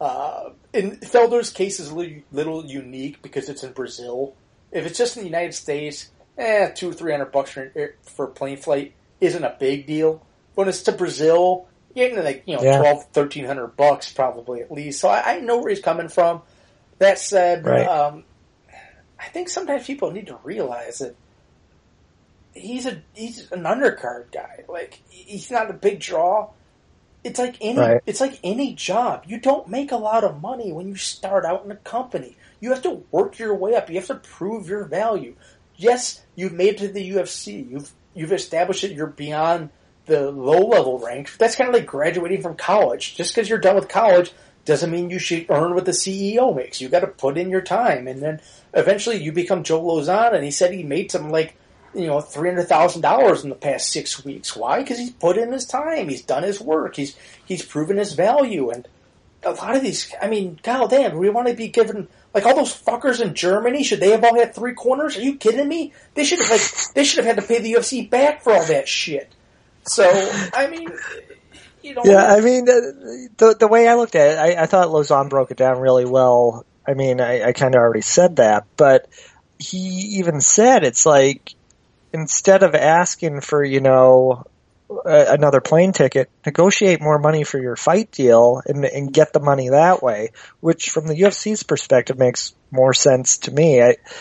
In Felder's case is a little unique because it's in Brazil. If it's just in the United States, $200 or $300 for a plane flight isn't a big deal. When it's to Brazil, you're getting like $1,200, $1,300 probably at least. So I know where he's coming from. That said, I think sometimes people need to realize that he's an undercard guy. Like, he's not a big draw. It's like any Right. it's like any job. You don't make a lot of money when you start out in a company. You have to work your way up. You have to prove your value. Yes, you've made it to the UFC. You've established that you're beyond the low level ranks. That's kind of like graduating from college. Just because you're done with college doesn't mean you should earn what the CEO makes. You got to put in your time, and then eventually you become Joe Lozano. And he said he made something like $300,000 in the past 6 weeks. Why? Because he's put in his time. He's done his work. He's proven his value. And a lot of these, I mean, god damn, do we want to be given, like, all those fuckers in Germany? Should they have all had 3 corners? Are you kidding me? They should have had to pay the UFC back for all that shit. So, I mean, Yeah, I mean, the way I looked at it, I thought Lozano broke it down really well. I mean, I kind of already said that, but he even said it's like, instead of asking for, another plane ticket, negotiate more money for your fight deal and get the money that way, which from the UFC's perspective makes more sense to me.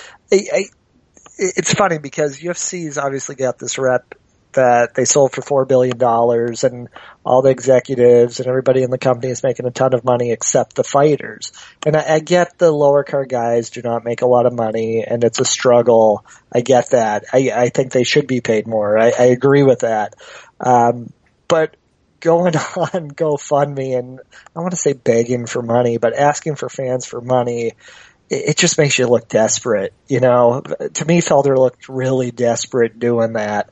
It's funny because UFC's obviously got this rep that they sold for $4 billion and all the executives and everybody in the company is making a ton of money except the fighters. And I get the lower card guys do not make a lot of money and it's a struggle. I get that. I think they should be paid more. I agree with that. But going on GoFundMe and I want to say begging for money, but asking for fans for money, it just makes you look desperate, To me, Felder looked really desperate doing that.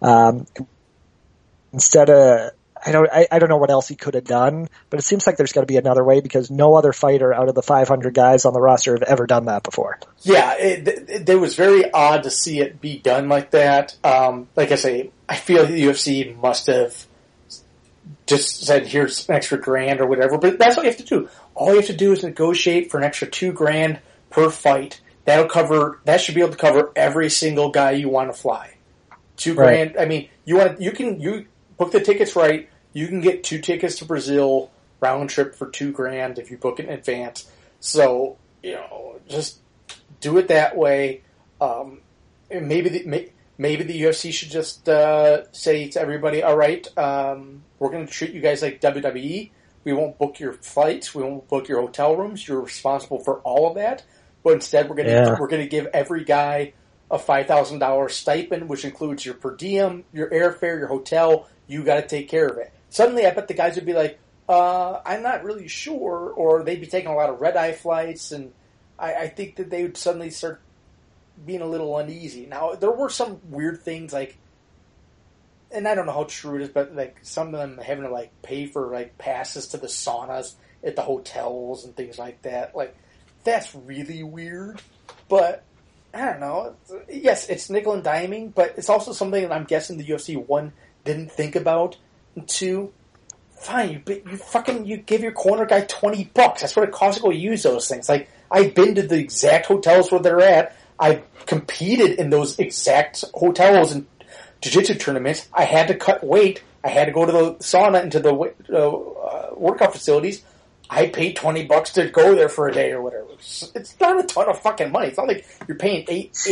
Instead of, I don't know what else he could have done, but it seems like there's got to be another way because no other fighter out of the 500 guys on the roster have ever done that before. Yeah, it was very odd to see it be done like that. Like I say, I feel the UFC must have just said, here's an extra $1,000 or whatever, but that's all you have to do. All you have to do is negotiate for an extra $2,000 per fight. That should be able to cover every single guy you want to fly. $2,000. Right. I mean, you book the tickets right. You can get 2 tickets to Brazil round trip for $2,000 if you book it in advance. So, just do it that way. And maybe the UFC should just say to everybody, all right, we're going to treat you guys like WWE. We won't book your flights. We won't book your hotel rooms. You're responsible for all of that. But instead, we're going to give every guy a $5,000 stipend, which includes your per diem, your airfare, your hotel. You got to take care of it. Suddenly, I bet the guys would be like, I'm not really sure, or they'd be taking a lot of red-eye flights, and I think that they would suddenly start being a little uneasy. Now, there were some weird things, like, and I don't know how true it is, but like some of them having to like pay for like passes to the saunas at the hotels and things like that. Like, that's really weird. But I don't know. Yes, it's nickel and diming, but it's also something that I'm guessing the UFC, 1, didn't think about, and 2, fine, you give your corner guy $20. That's what it costs to go use those things. Like, I've been to the exact hotels where they're at. I competed in those exact hotels and jiu-jitsu tournaments. I had to cut weight. I had to go to the sauna and to the workout facilities. I paid $20 to go there for a day or whatever. It's not a ton of fucking money. It's not like you're paying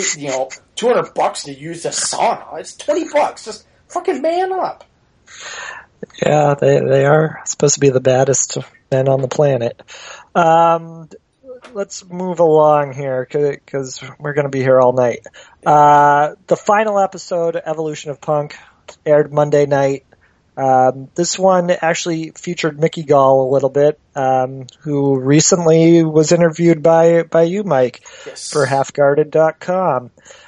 $200 to use the sauna. It's $20. Just fucking man up. Yeah, they are supposed to be the baddest men on the planet. Let's move along here because we're going to be here all night. The final episode, Evolution of Punk, aired Monday night. This one actually featured Mickey Gall a little bit, who recently was interviewed by you, Mike, yes, for halfguarded.com.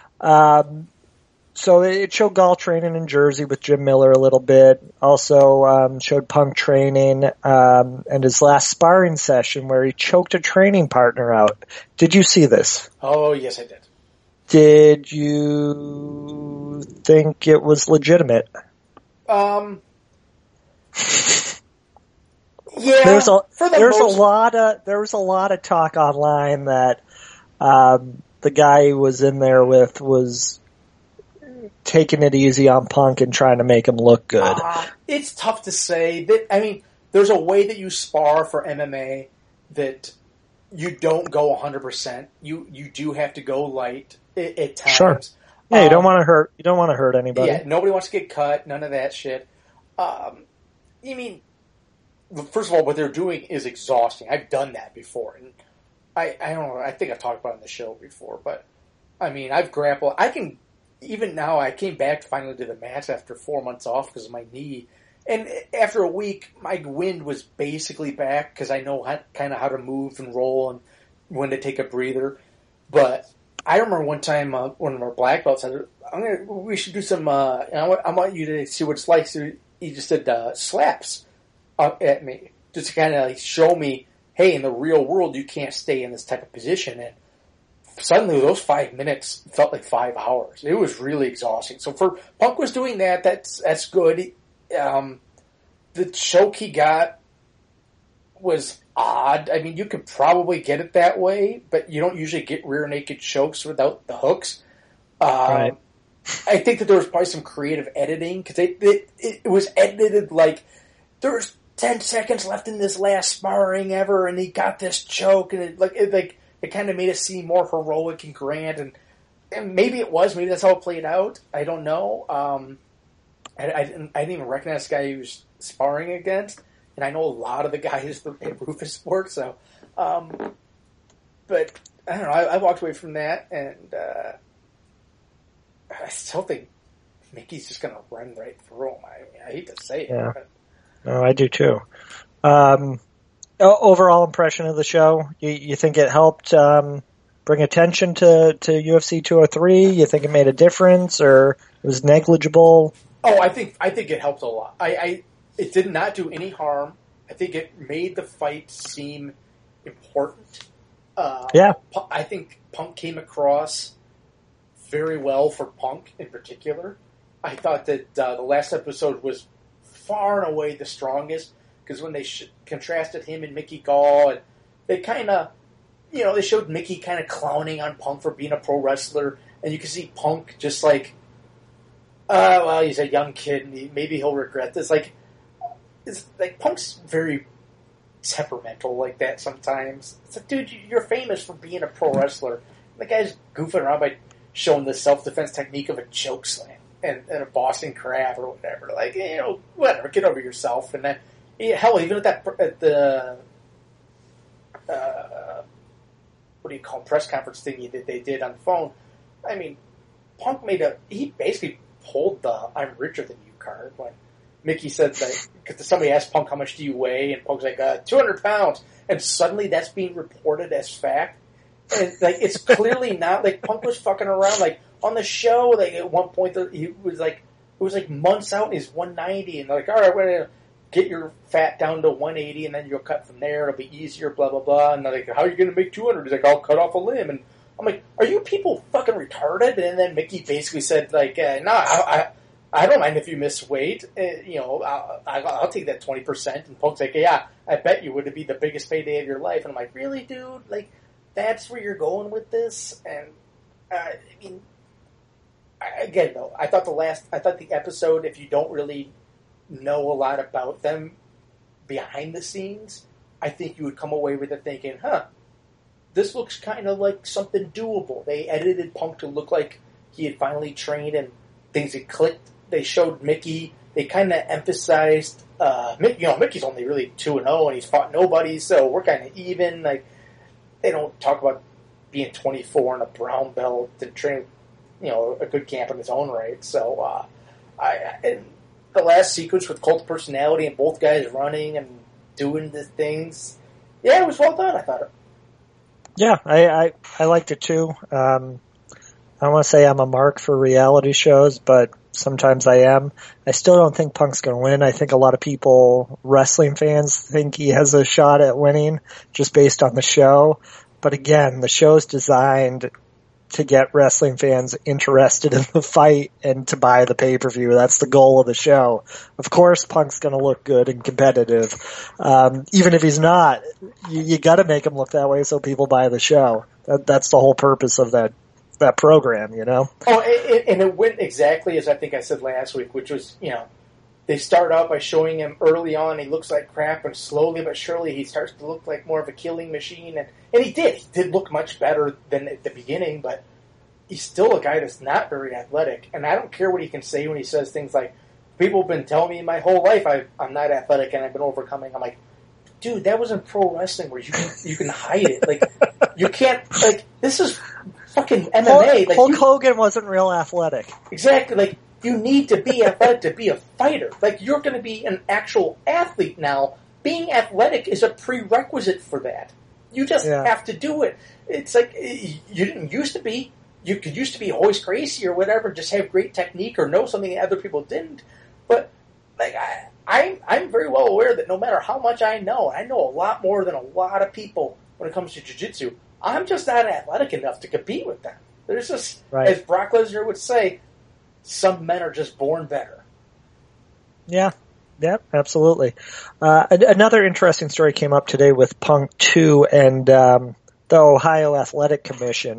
So it showed Gall training in Jersey with Jim Miller a little bit. Also showed Punk training and his last sparring session where he choked a training partner out. Did you see this? Oh, yes, I did. Did you think it was legitimate? Yeah. There was a lot of talk online that the guy he was in there with was taking it easy on Punk and trying to make him look good. It's tough to say. I mean, there's a way that you spar for MMA that you don't go 100%. You do have to go light at times. Sure. Yeah, you don't want to hurt. You don't want to hurt anybody. Yeah, nobody wants to get cut. None of that shit. You mean, first of all, what they're doing is exhausting. I've done that before, and I don't know. I think I've talked about it on the show before, but I mean, I've grappled. I can even now. I came back finally to the match after 4 months off because of my knee, and after a week, my wind was basically back because I know kind of how to move and roll and when to take a breather. But I remember one time one of our black belts said, "We should do some. I want you to see what it's like." So he just did slaps at me just to kind of like show me, hey, in the real world, you can't stay in this type of position. And suddenly those 5 minutes felt like 5 hours. It was really exhausting. So for Punk was doing that, that's good. The choke he got was odd. I mean, you could probably get it that way, but you don't usually get rear naked chokes without the hooks. Right. I think that there was probably some creative editing because it was edited like there's 10 seconds left in this last sparring ever, and he got this choke, and it kind of made it seem more heroic and grand, and maybe it was, maybe that's how it played out. I don't know. I didn't even recognize the guy he was sparring against, and I know a lot of the guys at Rufus Sport, so, but I don't know. I walked away from that, and I still think Mickey's just going to run right through him. I hate to say it. Yeah. But. No, I do too. Overall impression of the show, you think it helped bring attention to UFC 203? You think it made a difference, or it was negligible? Oh, I think it helped a lot. It did not do any harm. I think it made the fight seem important. Yeah. I think Punk came across very well for Punk in particular. I thought that the last episode was far and away the strongest because when they contrasted him and Mickey Gall, and they kind of, they showed Mickey kind of clowning on Punk for being a pro wrestler, and you can see Punk just like, well, he's a young kid, and maybe he'll regret this. It's like Punk's very temperamental like that sometimes. It's like, dude, you're famous for being a pro wrestler. And the guy's goofing around by showing the self-defense technique of a choke slam and a Boston Crab or whatever. Like, whatever, get over yourself. And then, hell, even at the what do you call press conference thing that they did on the phone, I mean, Punk he basically pulled the "I'm richer than you" card when Mickey said that, because somebody asked Punk, how much do you weigh? And Punk's like, 200 pounds. And suddenly that's being reported as fact. And it's clearly not, Punk was fucking around, on the show, at one point, he was it was months out and he's 190, and they're like, all right, we're gonna get your fat down to 180 and then you'll cut from there, it'll be easier, blah, blah, blah. And they're like, how are you gonna make 200? He's like, I'll cut off a limb. And I'm like, are you people fucking retarded? And then Mickey basically said, I don't mind if you miss weight. I'll take that 20%. And Punk's like, yeah, I bet you would be the biggest payday of your life. And I'm like, really, dude? That's where you're going with this? And again, though, I thought the episode, if you don't really know a lot about them behind the scenes, I think you would come away with it thinking, this looks kind of like something doable. They edited Punk to look like he had finally trained and things had clicked. They showed Mickey. They kind of emphasized, Mickey's only really 2-0 and he's fought nobody, so we're kind of even. They don't talk about being 24 and a brown belt to train, a good camp in its own right. So, the last sequence with Cult of Personality and both guys running and doing the things, yeah, it was well done, I thought. Yeah, I liked it too. I don't want to say I'm a mark for reality shows, but sometimes I am. I still don't think Punk's going to win. I think a lot of people, wrestling fans, think he has a shot at winning just based on the show. But again, the show's designed to get wrestling fans interested in the fight and to buy the pay-per-view. That's the goal of the show. Of course, Punk's going to look good and competitive. Even if he's not, you got to make him look that way so people buy the show. That's the whole purpose of that program, Oh, and it went exactly as I think I said last week, which was, they start out by showing him early on, he looks like crap, and slowly but surely he starts to look like more of a killing machine, and he did look much better than at the beginning, but he's still a guy that's not very athletic, and I don't care what he can say when he says things like, people have been telling me my whole life I'm not athletic and I've been overcoming. I'm like, dude, that was in pro wrestling where you can hide it. Like, you can't, like, this is fucking MMA. Hulk Hogan wasn't real athletic. Exactly. Like, you need to be athletic to be a fighter. Like, you're going to be an actual athlete now. Being athletic is a prerequisite for that. You just have to do it. It's like, you didn't used to be. You could used to be always crazy or whatever, just have great technique or know something that other people didn't. But, like, I'm very well aware that no matter how much I know a lot more than a lot of people when it comes to jiu-jitsu, I'm just not athletic enough to compete with them. There's just, as Brock Lesnar would say, some men are just born better. Yeah, absolutely. Another interesting story came up today with Punk 2 and the Ohio Athletic Commission.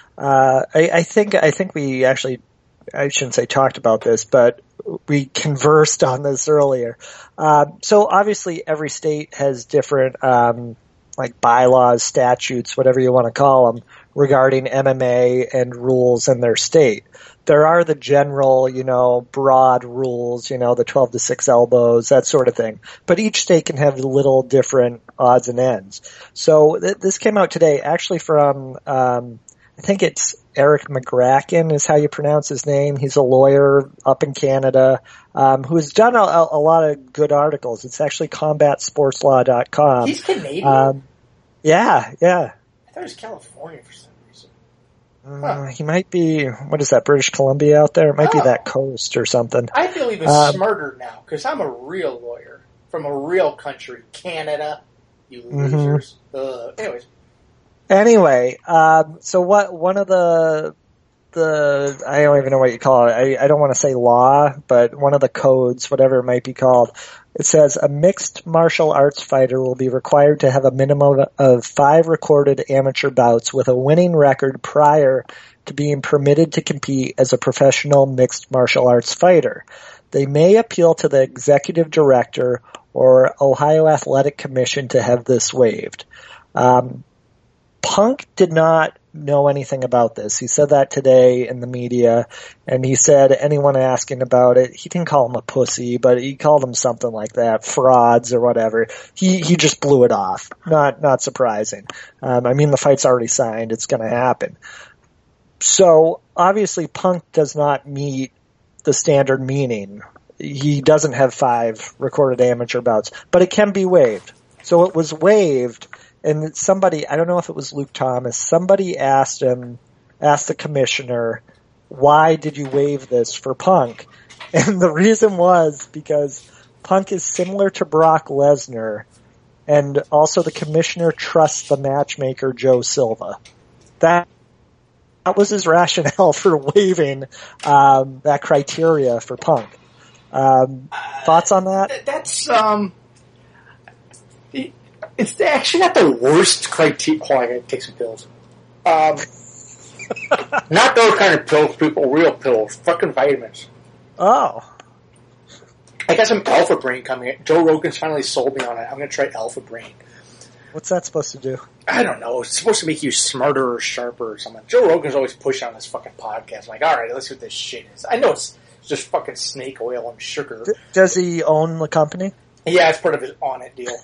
I think we actually, I shouldn't say talked about this, but we conversed on this earlier. So obviously every state has different, like bylaws, statutes, whatever you want to call them, regarding MMA and rules in their state. There are the general, broad rules, the 12 to 6 elbows, that sort of thing. But each state can have little different odds and ends. So this came out today actually from, I think it's Eric McGracken is how you pronounce his name. He's a lawyer up in Canada, who has done a lot of good articles. It's actually combatsportslaw.com. He's Canadian? Yeah. I thought he was California for some reason. He might be, what is that, British Columbia out there? It might be that coast or something. I feel even smarter now, because I'm a real lawyer from a real country, Canada, you losers. Anyways. Anyway, so one of the I don't even know what you call it. I don't want to say law, but one of the codes, whatever it might be called, it says a mixed martial arts fighter will be required to have a minimum of 5 recorded amateur bouts with a winning record prior to being permitted to compete as a professional mixed martial arts fighter. They may appeal to the executive director or Ohio Athletic Commission to have this waived. Punk did not know anything about this. He said that today in the media, and he said anyone asking about it, he didn't call him a pussy, but he called him something like that, frauds or whatever. He just blew it off. Not surprising. The fight's already signed. It's going to happen. So obviously Punk does not meet the standard meaning. He doesn't have 5 recorded amateur bouts, but it can be waived. So it was waived. And somebody, I don't know if it was Luke Thomas, somebody asked the commissioner, why did you waive this for Punk? And the reason was because Punk is similar to Brock Lesnar, and also the commissioner trusts the matchmaker Joe Silva. That was his rationale for waiving that criteria for Punk. Thoughts on that? That's it's actually not the worst criteria. Oh, I gotta take some pills. Not those kind of pills, people. Real pills. Fucking vitamins. Oh. I got some Alpha Brain coming in. Joe Rogan's finally sold me on it. I'm gonna try Alpha Brain. What's that supposed to do? I don't know. It's supposed to make you smarter or sharper or something. Joe Rogan's always pushing on this fucking podcast. I'm like, alright, let's see what this shit is. I know it's just fucking snake oil and sugar. Does he own the company? Yeah, it's part of his On It deal.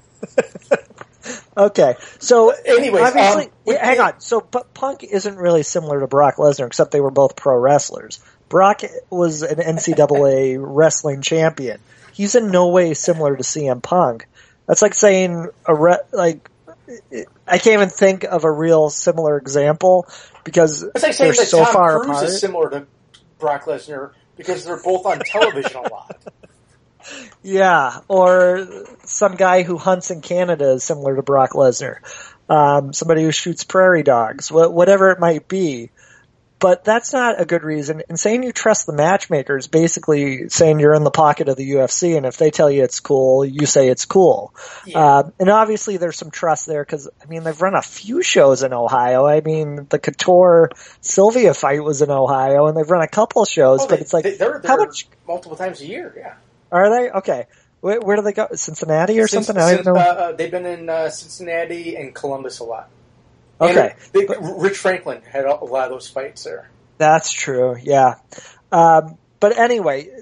Okay, so anyways, obviously, hang on. So Punk isn't really similar to Brock Lesnar, except they were both pro wrestlers. Brock was an NCAA wrestling champion. He's in no way similar to CM Punk. That's like saying I can't even think of a real similar example because it's like saying they're that so Tom far Cruise apart. Is similar to Brock Lesnar because they're both on television a lot. Yeah, or some guy who hunts in Canada is similar to Brock Lesnar. Somebody who shoots prairie dogs, whatever it might be. But that's not a good reason. And saying you trust the matchmaker is basically saying you're in the pocket of the UFC, and if they tell you it's cool, you say it's cool. Yeah. And obviously there's some trust there because, they've run a few shows in Ohio. The Couture-Sylvia fight was in Ohio, and they've run a couple of shows, but it's like, they're how much? Multiple times a year, yeah. Are they? Okay. Where do they go? Cincinnati or something? I don't know. They've been in Cincinnati and Columbus a lot. Okay. Rich Franklin had a lot of those fights there. That's true, yeah. But anyway, the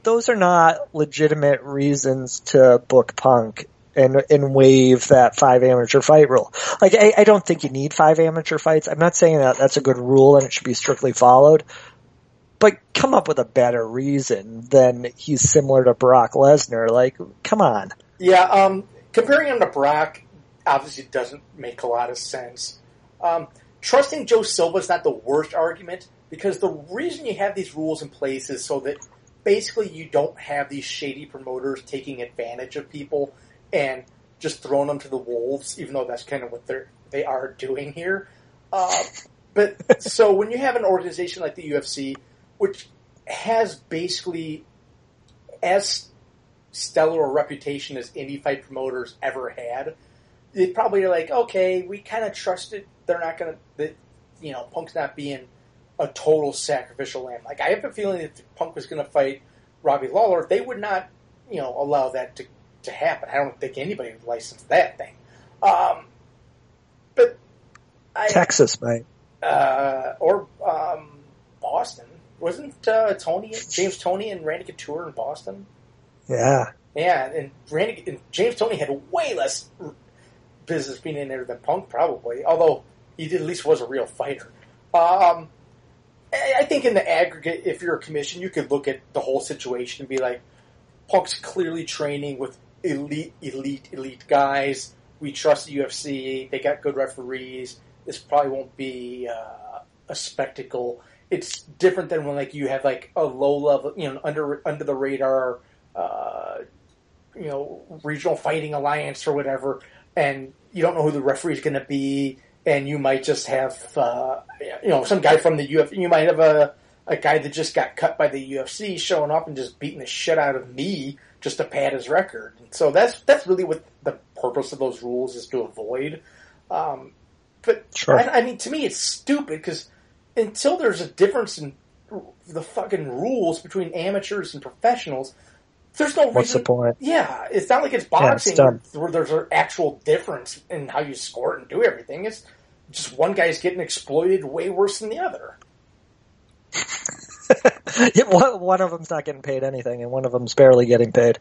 those are not legitimate reasons to book Punk and waive that 5 amateur fight rule. Like, I don't think you need 5 amateur fights. I'm not saying that that's a good rule and it should be strictly followed. But come up with a better reason than he's similar to Brock Lesnar. Like, come on. Yeah, comparing him to Brock obviously doesn't make a lot of sense. Trusting Joe Silva is not the worst argument, because the reason you have these rules in place is so that basically you don't have these shady promoters taking advantage of people and just throwing them to the wolves, even though that's kind of what they are doing here. But so when you have an organization like the UFC, which has basically as stellar a reputation as indie fight promoters ever had, they probably are like, okay, we kind of trust it. They're not going to, Punk's not being a total sacrificial lamb. Like, I have a feeling that if Punk was going to fight Robbie Lawler, they would not, allow that to happen. I don't think anybody would license that thing. But Texas, mate. Or Boston. Wasn't James Toney and Randy Couture in Boston? Yeah. Yeah, and James Toney had way less business being in there than Punk, probably. Although he at least was a real fighter. I think in the aggregate, if you're a commission, you could look at the whole situation and be like, Punk's clearly training with elite guys. We trust the UFC. They got good referees. This probably won't be a spectacle. It's different than when like you have like a low level, under the radar, regional fighting alliance or whatever, and you don't know who the referee is going to be, and you might just have some guy from the UFC. You might have a guy that just got cut by the UFC showing up and just beating the shit out of me just to pad his record. And so that's really what the purpose of those rules is to avoid. But sure. I mean, to me, it's stupid because until there's a difference in the fucking rules between amateurs and professionals, there's no reason. What's the point? Yeah, it's not like it's boxing where there's an actual difference in how you score it and do everything. It's just one guy's getting exploited way worse than the other. Yeah, one of them's not getting paid anything, and one of them's barely getting paid.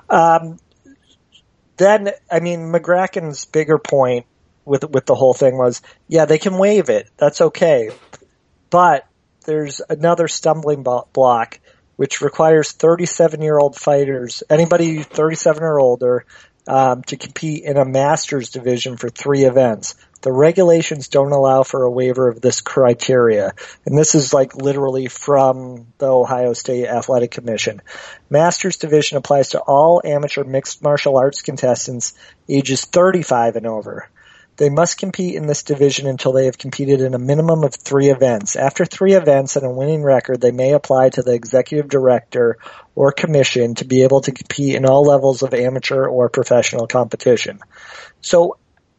Then, I mean, McGracken's bigger point with the whole thing was, yeah, they can waive it. That's okay. But there's another stumbling block, which requires 37-year-old fighters, anybody 37 or older, to compete in a Masters division for 3 events. The regulations don't allow for a waiver of this criteria. And this is like literally from the Ohio State Athletic Commission. Masters division applies to all amateur mixed martial arts contestants ages 35 and over. They must compete in this division until they have competed in a minimum of 3 events. After 3 events and a winning record, they may apply to the executive director or commission to be able to compete in all levels of amateur or professional competition. So,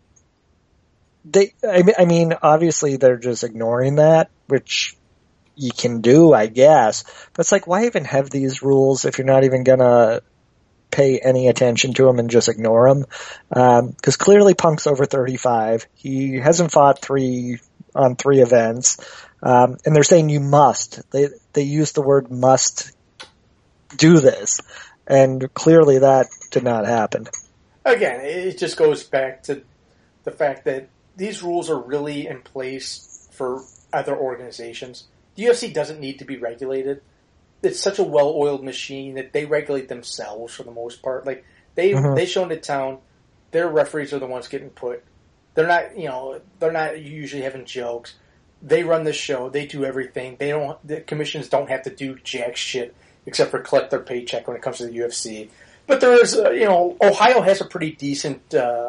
I mean, obviously they're just ignoring that, which you can do, I guess. But it's like, why even have these rules if you're not even gonna pay any attention to them and just ignore them? Because clearly Punk's over 35. He hasn't fought 3 events. And they're saying you must. They use the word must do this. And clearly that did not happen. Again, it just goes back to the fact that these rules are really in place for other organizations. The UFC doesn't need to be regulated. It's such a well-oiled machine that they regulate themselves for the most part. Like they show into town, their referees are the ones getting put. They're not usually having jokes. They run the show. They do everything. The commissions don't have to do jack shit except for collect their paycheck when it comes to the UFC. But there's, Ohio has a pretty decent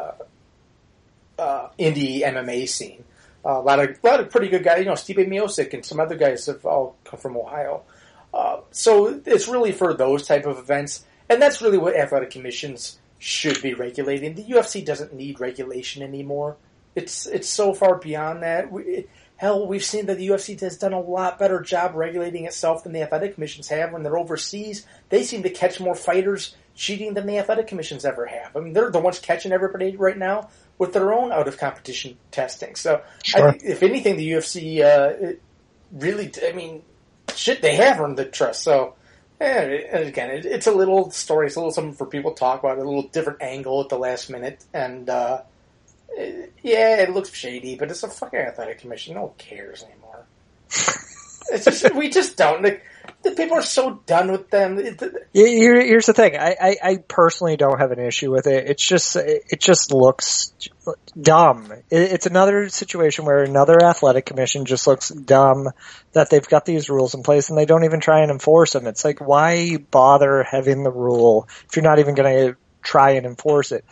indie MMA scene. A lot of pretty good guys. Stipe Miocic and some other guys have all come from Ohio. So it's really for those type of events, and that's really what athletic commissions should be regulating. The UFC doesn't need regulation anymore. It's so far beyond that. We've seen that the UFC has done a lot better job regulating itself than the athletic commissions have. When they're overseas, they seem to catch more fighters cheating than the athletic commissions ever have. I mean, they're the ones catching everybody right now with their own out-of-competition testing. So, sure. If anything, the UFC really, shit, they have earned the trust. So And again, it's a little story. It's a little something for people to talk about. A little different angle at the last minute. And, it looks shady, but it's a fucking athletic commission. No one cares anymore. It's just, we just don't. The people are so done with them. Here's the thing. I personally don't have an issue with it. It just looks dumb. It's another situation where another athletic commission just looks dumb that they've got these rules in place and they don't even try and enforce them. It's like, why bother having the rule if you're not even going to try and enforce it?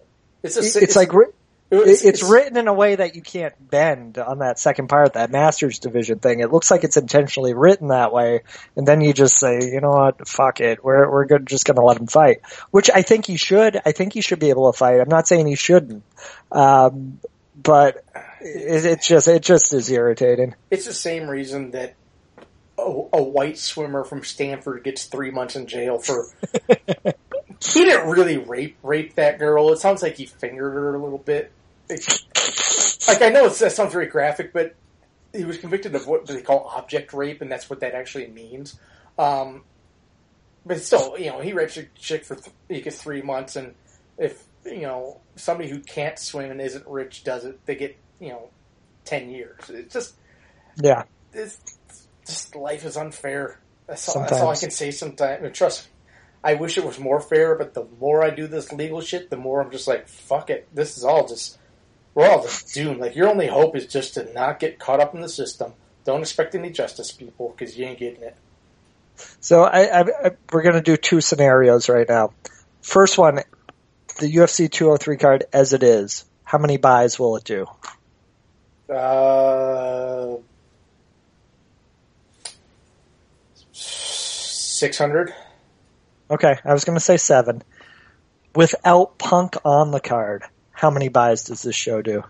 It's written in a way that you can't bend on that second part, that Masters Division thing. It looks like it's intentionally written that way, and then you just say, you know what, fuck it, we're just going to let him fight. Which I think he should. I think he should be able to fight. I'm not saying he shouldn't, but it just is irritating. It's the same reason that a white swimmer from Stanford gets 3 months in jail for. He didn't really rape that girl. It sounds like he fingered her a little bit. I know that sounds very graphic, but he was convicted of what they call object rape, and that's what that actually means. But still, he rapes a chick for he gets 3 months, and if somebody who can't swim and isn't rich does it, they get 10 years. It's just it's just life is unfair. That's all I can say. Sometimes, trust me. I wish it was more fair, but the more I do this legal shit, the more I'm just like, fuck it. This is all just, we're all just doomed. Like, your only hope is just to not get caught up in the system. Don't expect any justice, people, because you ain't getting it. So we're going to do two scenarios right now. First one, the UFC 203 card as it is. How many buys will it do? 600. Okay, I was going to say 7. Without Punk on the card, how many buys does this show do?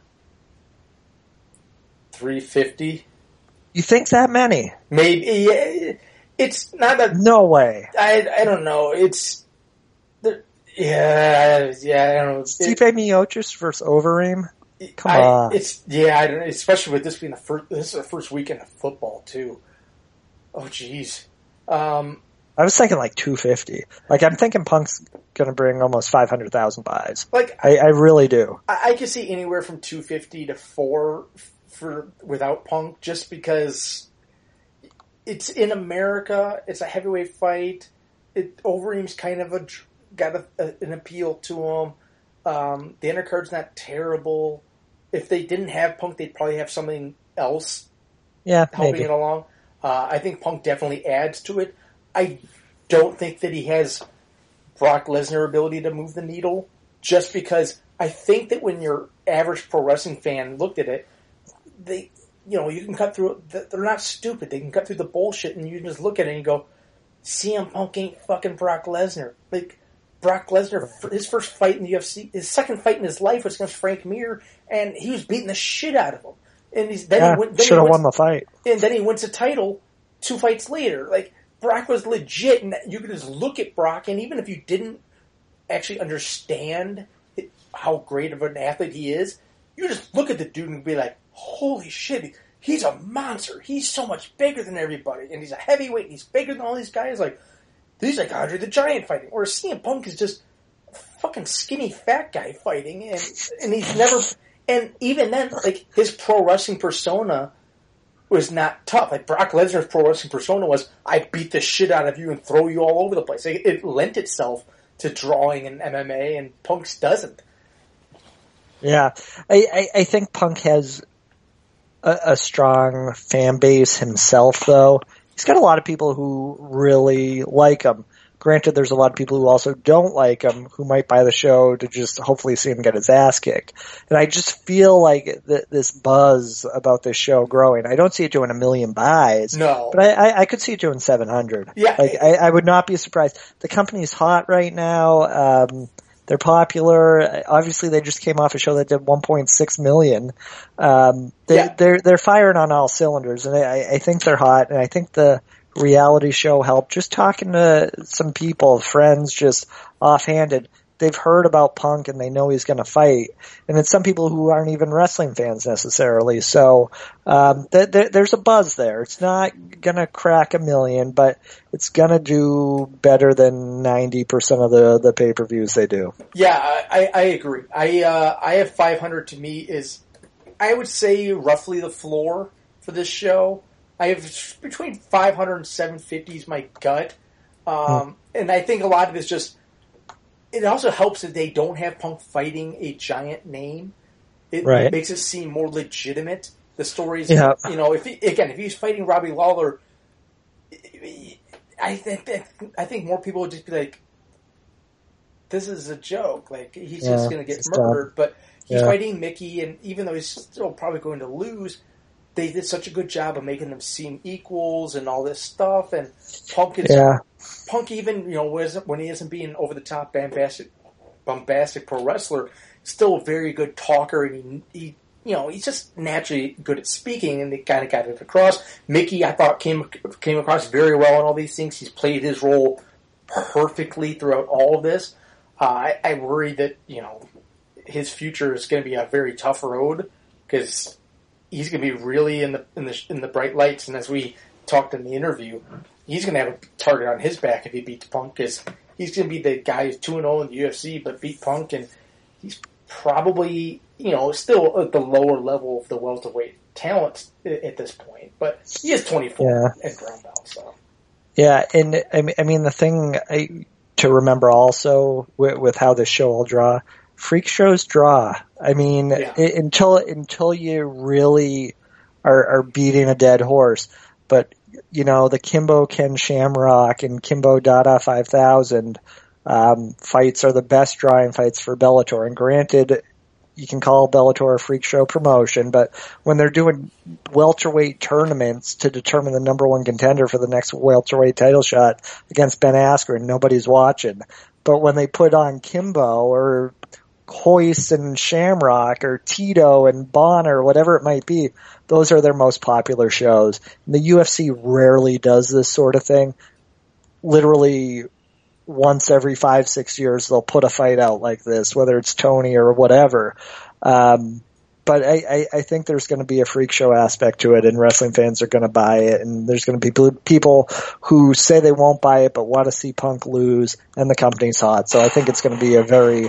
350. You think that many? Maybe. Yeah, it's not a... No way. I don't know. It's... I don't know. Stipe Miocic versus Overeem? Come on. Especially with this being this is the first weekend of football, too. Oh, jeez. I was thinking like 250. Like, I'm thinking Punk's going to bring almost 500,000 buys. Like, I really do. I could see anywhere from 250 to 4 without Punk, just because it's in America. It's a heavyweight fight. Overeem's kind of got an appeal to him. The undercard's not terrible. If they didn't have Punk, they'd probably have something else helping it along. I think Punk definitely adds to it. I don't think that he has Brock Lesnar ability to move the needle, just because I think that when your average pro wrestling fan looked at it, you can cut through it. They're not stupid. They can cut through the bullshit, and you can just look at it and go, CM Punk ain't fucking Brock Lesnar. Like, Brock Lesnar, his first fight in the UFC, his second fight in his life was against Frank Mir, and he was beating the shit out of him. And he should have won the fight. And then he wins a title 2 fights later. Like, Brock was legit, and you could just look at Brock, and even if you didn't actually understand how great of an athlete he is, you just look at the dude and be like, holy shit, he's a monster. He's so much bigger than everybody, and he's a heavyweight, and he's bigger than all these guys. Like, he's like Andre the Giant fighting, or CM Punk is just a fucking skinny fat guy fighting, and he's never, and even then, like, his pro wrestling persona was not tough. Like, Brock Lesnar's pro wrestling persona was, I beat the shit out of you and throw you all over the place. It lent itself to drawing in MMA, and Punk's doesn't. Yeah. I think Punk has a strong fan base himself, though. He's got a lot of people who really like him. Granted, there's a lot of people who also don't like him, who might buy the show to just hopefully see him get his ass kicked. And I just feel like this buzz about this show growing. I don't see it doing 1 million buys. No. But I could see it doing 700. Yeah. Like, I would not be surprised. The company's hot right now. They're popular. Obviously, they just came off a show that did 1.6 million. They're firing on all cylinders, and I think they're hot, and I think the reality show helped. Just talking to some people, friends, just offhanded, they've heard about Punk and they know he's going to fight, and it's some people who aren't even wrestling fans necessarily. So there's a buzz there. It's not going to crack 1 million, but it's going to do better than 90% of the pay-per-views they do. Yeah, I agree. I have 500 to me is, I would say, roughly the floor for this show. I have between 500 and 750 is my gut. And I think a lot of it is just, it also helps that they don't have Punk fighting a giant name. It makes it seem more legitimate. The stories, if he's fighting Robbie Lawler, I think more people would just be like, this is a joke. Like, he's just going to get murdered. But he's fighting Mickey, and even though he's still probably going to lose, they did such a good job of making them seem equals and all this stuff. And Punk even, when he isn't being over the top bombastic pro wrestler, still a very good talker, and he's just naturally good at speaking, and they kind of got it across. Mickey, I thought, came across very well in all these things. He's played his role perfectly throughout all of this. I worry that his future is going to be a very tough road, because he's going to be really in the bright lights, and as we talked in the interview, he's going to have a target on his back if he beats Punk, because he's going to be the guy who's 2-0 in the UFC, but beat Punk, and he's probably, still at the lower level of the welterweight talent at this point, but he is 24 at brown belt, so. Yeah, and I mean the thing to remember also with how this show will draw, freak shows draw. I mean, until you really are beating a dead horse. But, the Kimbo Ken Shamrock and Kimbo Dada 5000 fights are the best drawing fights for Bellator. And granted, you can call Bellator a freak show promotion, but when they're doing welterweight tournaments to determine the number one contender for the next welterweight title shot against Ben Askren, nobody's watching. But when they put on Kimbo or Hoist and Shamrock or Tito and Bonner or whatever it might be, those are their most popular shows. And the UFC rarely does this sort of thing. Literally once every 5-6 years they'll put a fight out like this, whether it's Tony or whatever. But I think there's going to be a freak show aspect to it, and wrestling fans are going to buy it, and there's going to be people who say they won't buy it but want to see Punk lose, and the company's hot. So I think it's going to be a very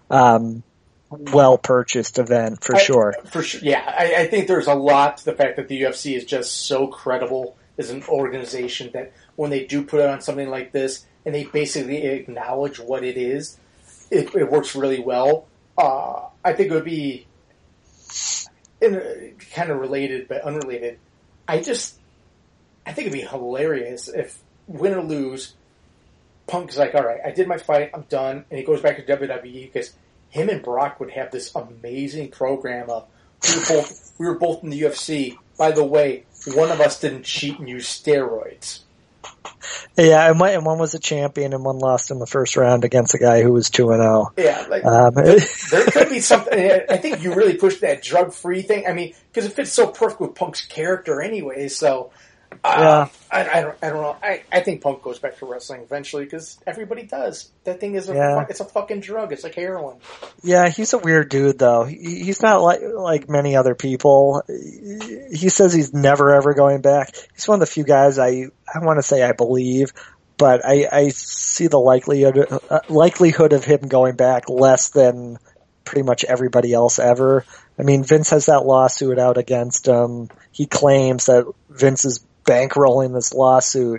well-purchased event for sure. For sure, yeah. I think there's a lot to the fact that the UFC is just so credible as an organization that when they do put on something like this and they basically acknowledge what it is, it works really well. I think it would be kind of related but unrelated. I think it'd be hilarious if, win or lose, Punk's like, all right, I did my fight, I'm done, and he goes back to WWE, because him and Brock would have this amazing program of, we were both in the UFC. By the way, one of us didn't cheat and use steroids. Yeah, and one was a champion and one lost in the first round against a guy who was 2-0. Yeah, there could be something. I think you really pushed that drug-free thing. I mean, because it fits so perfect with Punk's character anyway. So, I don't know. I think Punk goes back to wrestling eventually, because everybody does. That thing is it's a fucking drug. It's like heroin. Yeah, he's a weird dude though. He's not like many other people. He says he's never ever going back. He's one of the few guys I want to say I believe, but I see the likelihood of him going back less than pretty much everybody else ever. I mean, Vince has that lawsuit out against him. He claims that Vince is bankrolling this lawsuit,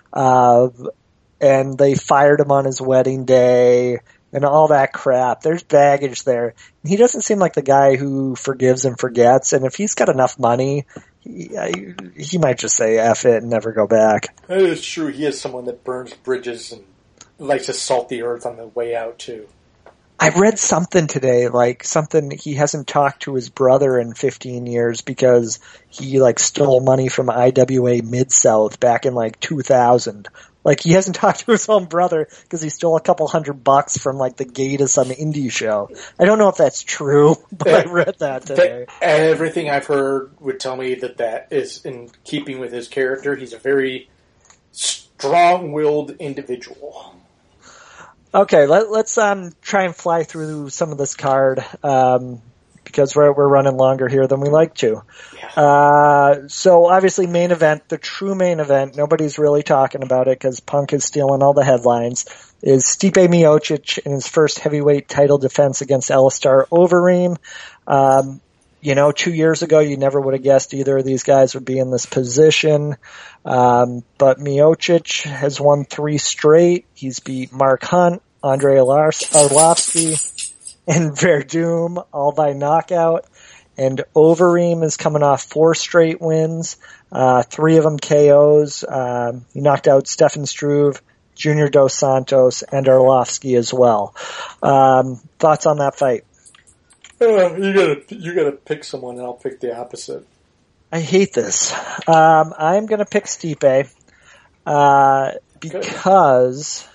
and they fired him on his wedding day and all that crap. There's baggage there. He doesn't seem like the guy who forgives and forgets, and if he's got enough money, he might just say F it and never go back. That is true. He is someone that burns bridges and likes to salt the earth on the way out too. I read something today, he hasn't talked to his brother in 15 years because he stole money from IWA Mid-South back in 2000. He hasn't talked to his own brother because he stole a couple $100 from the gate of some indie show. I don't know if that's true, but I read that today. Everything I've heard would tell me that is in keeping with his character. He's a very strong-willed individual. Okay, let's try and fly through some of this card because we're running longer here than we like to. Yeah. So obviously main event, the true main event, nobody's really talking about it because Punk is stealing all the headlines, is Stipe Miocic in his first heavyweight title defense against Alistair Overeem. 2 years ago, you never would have guessed either of these guys would be in this position. But Miocic has won 3 straight. He's beat Mark Hunt, Andrei Arlovsky, and Verdum, all by knockout. And Overeem is coming off 4 straight wins, 3 of them KOs. He knocked out Stefan Struve, Junior Dos Santos, and Arlovsky as well. Thoughts on that fight? You gotta pick someone, and I'll pick the opposite. I hate this. I'm gonna pick Stipe, because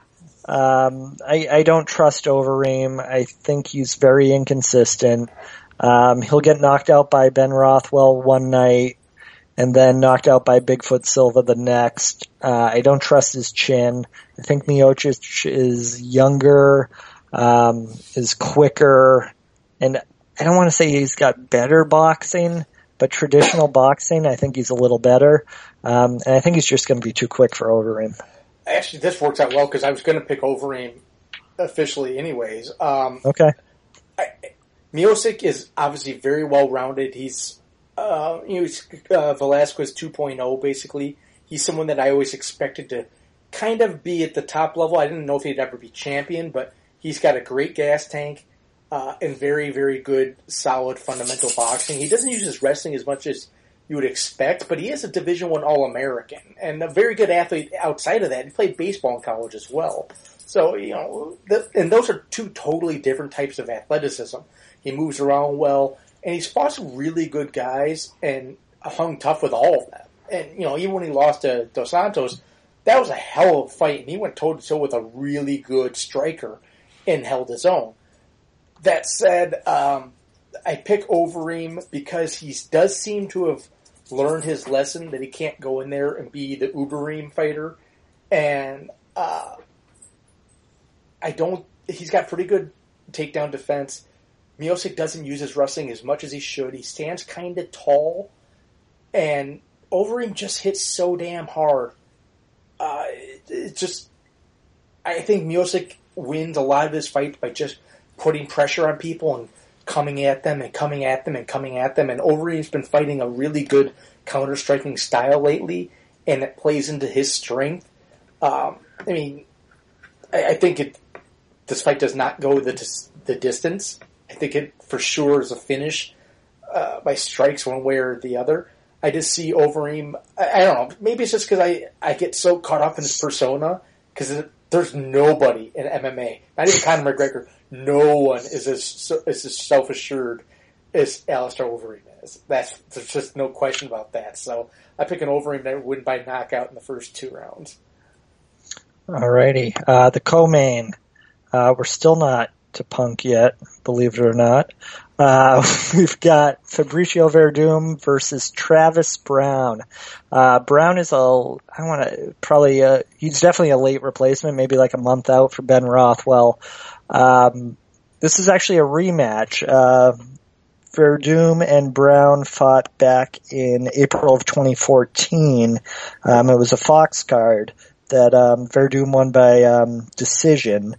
I don't trust Overeem. I think he's very inconsistent. He'll get knocked out by Ben Rothwell one night, and then knocked out by Bigfoot Silva the next. I don't trust his chin. I think Miocic is younger, is quicker, and I don't want to say he's got better boxing, but traditional boxing, I think he's a little better. And I think he's just going to be too quick for Overeem. Actually, this works out well because I was going to pick Overeem officially anyways. Okay. Miocic is obviously very well-rounded. He's Velasquez 2.0, basically. He's someone that I always expected to kind of be at the top level. I didn't know if he'd ever be champion, but he's got a great gas tank and very, very good, solid, fundamental boxing. He doesn't use his wrestling as much as you would expect, but he is a Division I All-American and a very good athlete outside of that. He played baseball in college as well. So, and those are 2 totally different types of athleticism. He moves around well, and he's fought some really good guys and hung tough with all of them. And, even when he lost to Dos Santos, that was a hell of a fight, and he went toe-to-toe with a really good striker and held his own. That said, I pick Overeem because he does seem to have learned his lesson that he can't go in there and be the Ubereem fighter. And he's got pretty good takedown defense. Miocic doesn't use his wrestling as much as he should. He stands kind of tall, and Overeem just hits so damn hard. I think Miocic wins a lot of his fights by just putting pressure on people and coming at them and coming at them and coming at them. And Overeem's been fighting a really good counter-striking style lately, and it plays into his strength. I think this fight does not go the distance. I think it for sure is a finish by strikes one way or the other. I just see Overeem, I don't know, maybe it's just because I get so caught up in his persona, because there's nobody in MMA, not even Conor McGregor, no one is as self-assured as Alistair Overeem is. There's just no question about that. So I pick an Overeem that would win by knockout in the first 2 rounds. Alrighty. The co-main. We're still not to Punk yet, believe it or not. We've got Fabricio Verdum versus Travis Brown. Brown is he's definitely a late replacement, maybe like a month out for Ben Rothwell. This is actually a rematch. Verdum and Brown fought back in April of 2014. It was a Fox card that Verdum won by decision.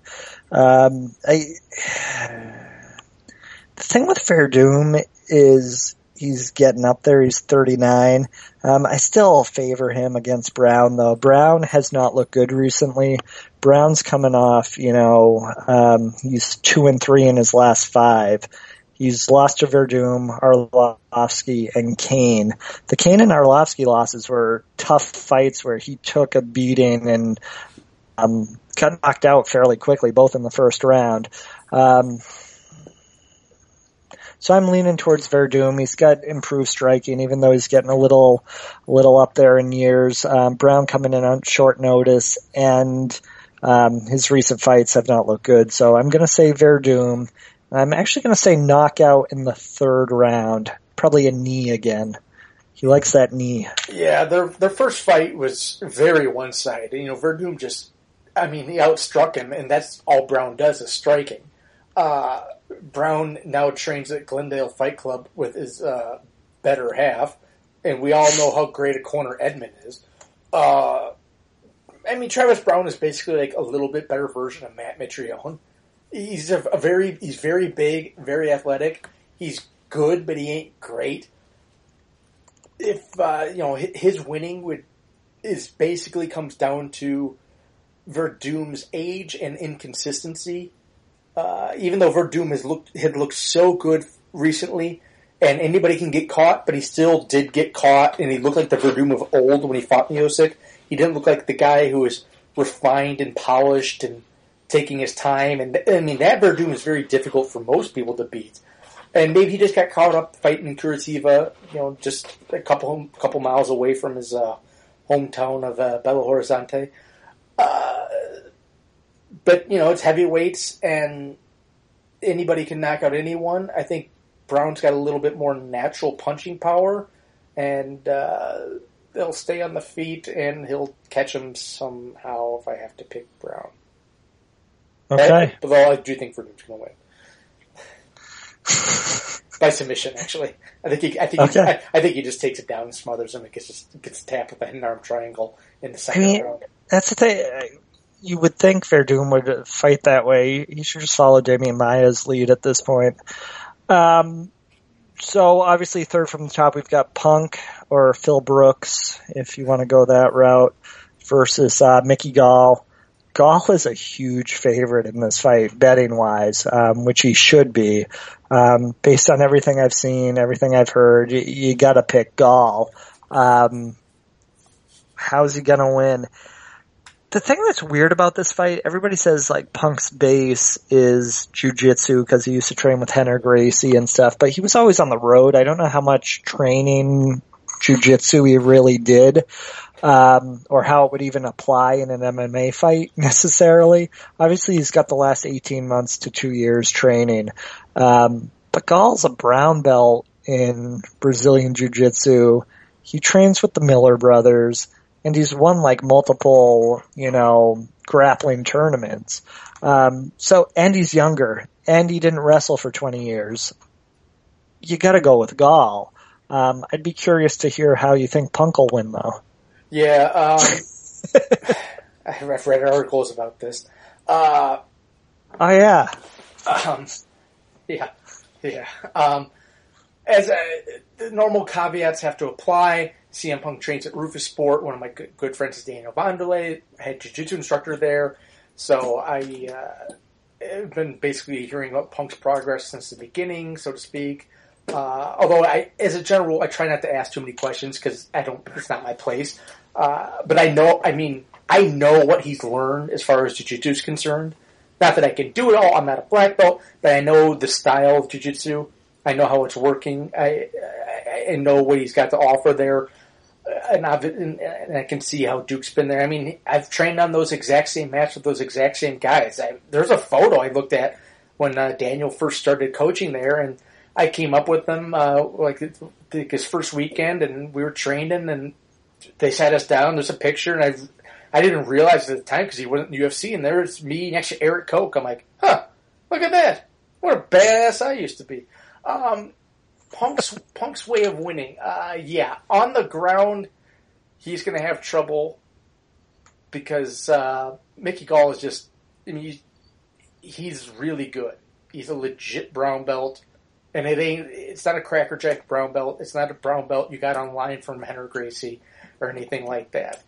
The thing with Verdum is he's getting up there. He's 39. I still favor him against Brown, though. Brown has not looked good recently. Brown's coming off, he's 2-3 in his last 5. He's lost to Verdum, Arlovsky, and Kane. The Kane and Arlovsky losses were tough fights where he took a beating and got knocked out fairly quickly, both in the first round. So I'm leaning towards Verdum. He's got improved striking, even though he's getting a little up there in years. Brown coming in on short notice, and his recent fights have not looked good. So I'm going to say Verdum. I'm actually going to say knockout in the 3rd round. Probably a knee again. He likes that knee. Yeah, their first fight was very one-sided. Verdum just, I mean, he outstruck him, and that's all Brown does is striking. Brown now trains at Glendale Fight Club with his better half, and we all know how great a corner Edmund is. I mean, Travis Brown is basically like a little bit better version of Matt Mitrione. He's very big, very athletic. He's good, but he ain't great. If his winning basically comes down to Verdum's age and inconsistency. Even though Verdum had looked so good recently, and anybody can get caught, but he still did get caught, and he looked like the Verdum of old when he fought Miocic. He didn't look like the guy who was refined and polished and taking his time. And I mean, that Verdum is very difficult for most people to beat. And maybe he just got caught up fighting in Curitiba, just a couple miles away from his hometown of Belo Horizonte. But, it's heavyweights, and anybody can knock out anyone. I think Brown's got a little bit more natural punching power, and they'll stay on the feet, and he'll catch him somehow if I have to pick Brown. Okay. But I do think Verdum's going to win. By submission, actually. I think he just takes it down and smothers him and gets tapped with a hidden arm triangle in the second round. That's the thing. You would think Verdum would fight that way. He should just follow Damian Maia's lead at this point. So obviously third from the top, we've got Punk or Phil Brooks, if you want to go that route, versus Mickey Gall. Gall is a huge favorite in this fight, betting-wise, which he should be. Based on everything I've seen, everything I've heard, you got to pick Gall. How's he going to win? The thing that's weird about this fight, everybody says like Punk's base is jiu-jitsu because he used to train with Henner Gracie and stuff, but he was always on the road. I don't know how much training jiu-jitsu he really did, or how it would even apply in an MMA fight necessarily. Obviously, he's got the last 18 months to 2 years training. But Gall's a brown belt in Brazilian jiu-jitsu. He trains with the Miller brothers. And he's won like multiple, grappling tournaments. And he's younger, and he didn't wrestle for 20 years. You gotta go with Gall. I'd be curious to hear how you think Punk will win, though. Yeah, I've read articles about this. Oh yeah. Yeah. As the normal caveats have to apply. CM Punk trains at Rufus Sport. One of my good friends is Daniel Vanderlei, head jiu-jitsu instructor there. So I've been basically hearing about Punk's progress since the beginning, so to speak. Although as a general, I try not to ask too many questions because it's not my place. But I know what he's learned as far as jiu-jitsu is concerned. Not that I can do it all. I'm not a black belt, but I know the style of jiu-jitsu. I know how it's working. I know what he's got to offer there. And I can see how Duke's been there. I mean, I've trained on those exact same matches with those exact same guys. There's a photo I looked at when Daniel first started coaching there, and I came up with them his first weekend, and we were training, and they sat us down. There's a picture, and I didn't realize at the time because he wasn't in the UFC, and there's me next to Eric Koch. I'm like, look at that. What a badass I used to be. Punk's way of winning. On the ground, he's going to have trouble because Mickey Gall is just, he's really good. He's a legit brown belt, and it's not a crackerjack brown belt. It's not a brown belt you got online from Henry Gracie or anything like that.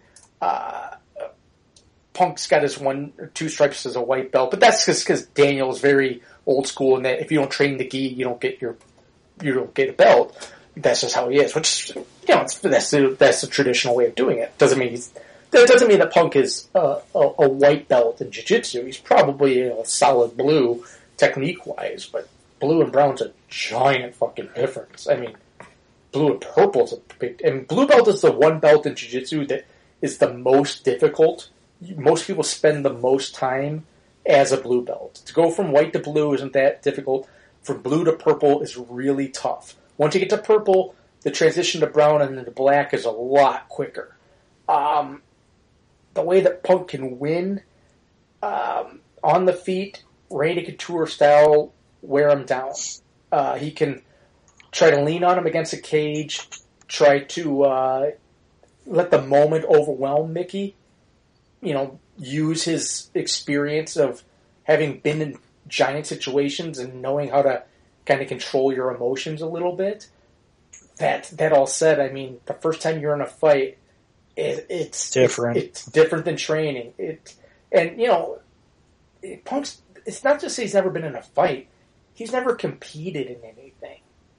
Punk's got his 1 or 2 stripes as a white belt, but that's just because Daniel's very old school, and that if you don't train the gi, you don't get a belt. That's just how he is. Which that's the traditional way of doing it. Doesn't mean that Punk is a white belt in jiu-jitsu. He's probably a solid blue technique wise, but blue and brown's a giant fucking difference. I mean, blue and purple is a big. And blue belt is the one belt in jiu-jitsu that is the most difficult. Most people spend the most time as a blue belt. To go from white to blue isn't that difficult. From blue to purple is really tough. Once you get to purple, the transition to brown and then to black is a lot quicker. The way that Punk can win On the feet, Randy Couture style, wear him down. He can try to lean on him against the cage, try to let the moment overwhelm Mickey. Use his experience of having been in giant situations and knowing how to kind of control your emotions a little bit. That all said, I mean, the first time you're in a fight, it's different. It's different than training. Punk's. It's not just that he's never been in a fight; he's never competed in anything.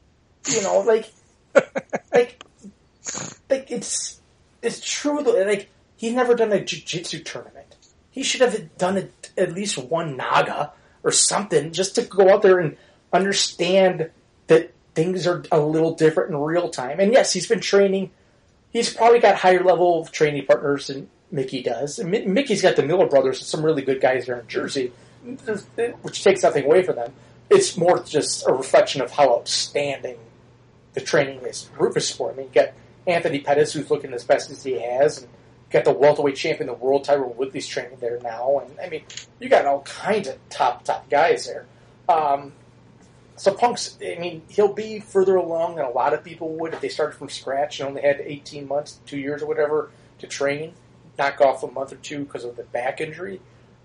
It's true. Like, he's never done a jiu-jitsu tournament. He should have done at least one Naga or something, just to go out there and understand that things are a little different in real time. And yes, he's been training. He's probably got higher level of training partners than Mickey does. And Mickey's got the Miller brothers and some really good guys there in Jersey, which takes nothing away from them. It's more just a reflection of how outstanding the training is. Rufus sport. I mean, you got Anthony Pettis, who's looking as best as he has, and you got the welterweight champion of the world, Tyron Woodley's training there now. And I mean, you got all kinds of top guys there. So Punk's, I mean, he'll be further along than a lot of people would if they started from scratch and only had 18 months, 2 years or whatever to train, knock off a month or two because of the back injury.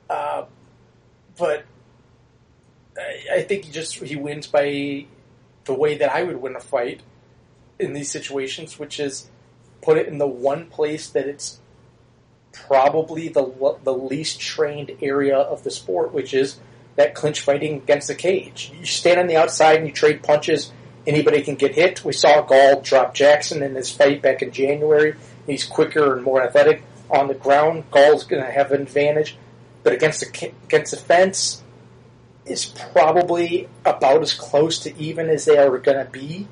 But I think he wins by the way that I would win a fight in these situations, which is put it in the one place that it's probably the least trained area of the sport, which is that clinch fighting against the cage. You stand on the outside and you trade punches. Anybody can get hit. We saw Gall drop Jackson in his fight back in January. He's quicker and more athletic on the ground. Gall's going to have an advantage, but against the fence, is probably about as close to even as they are going to be.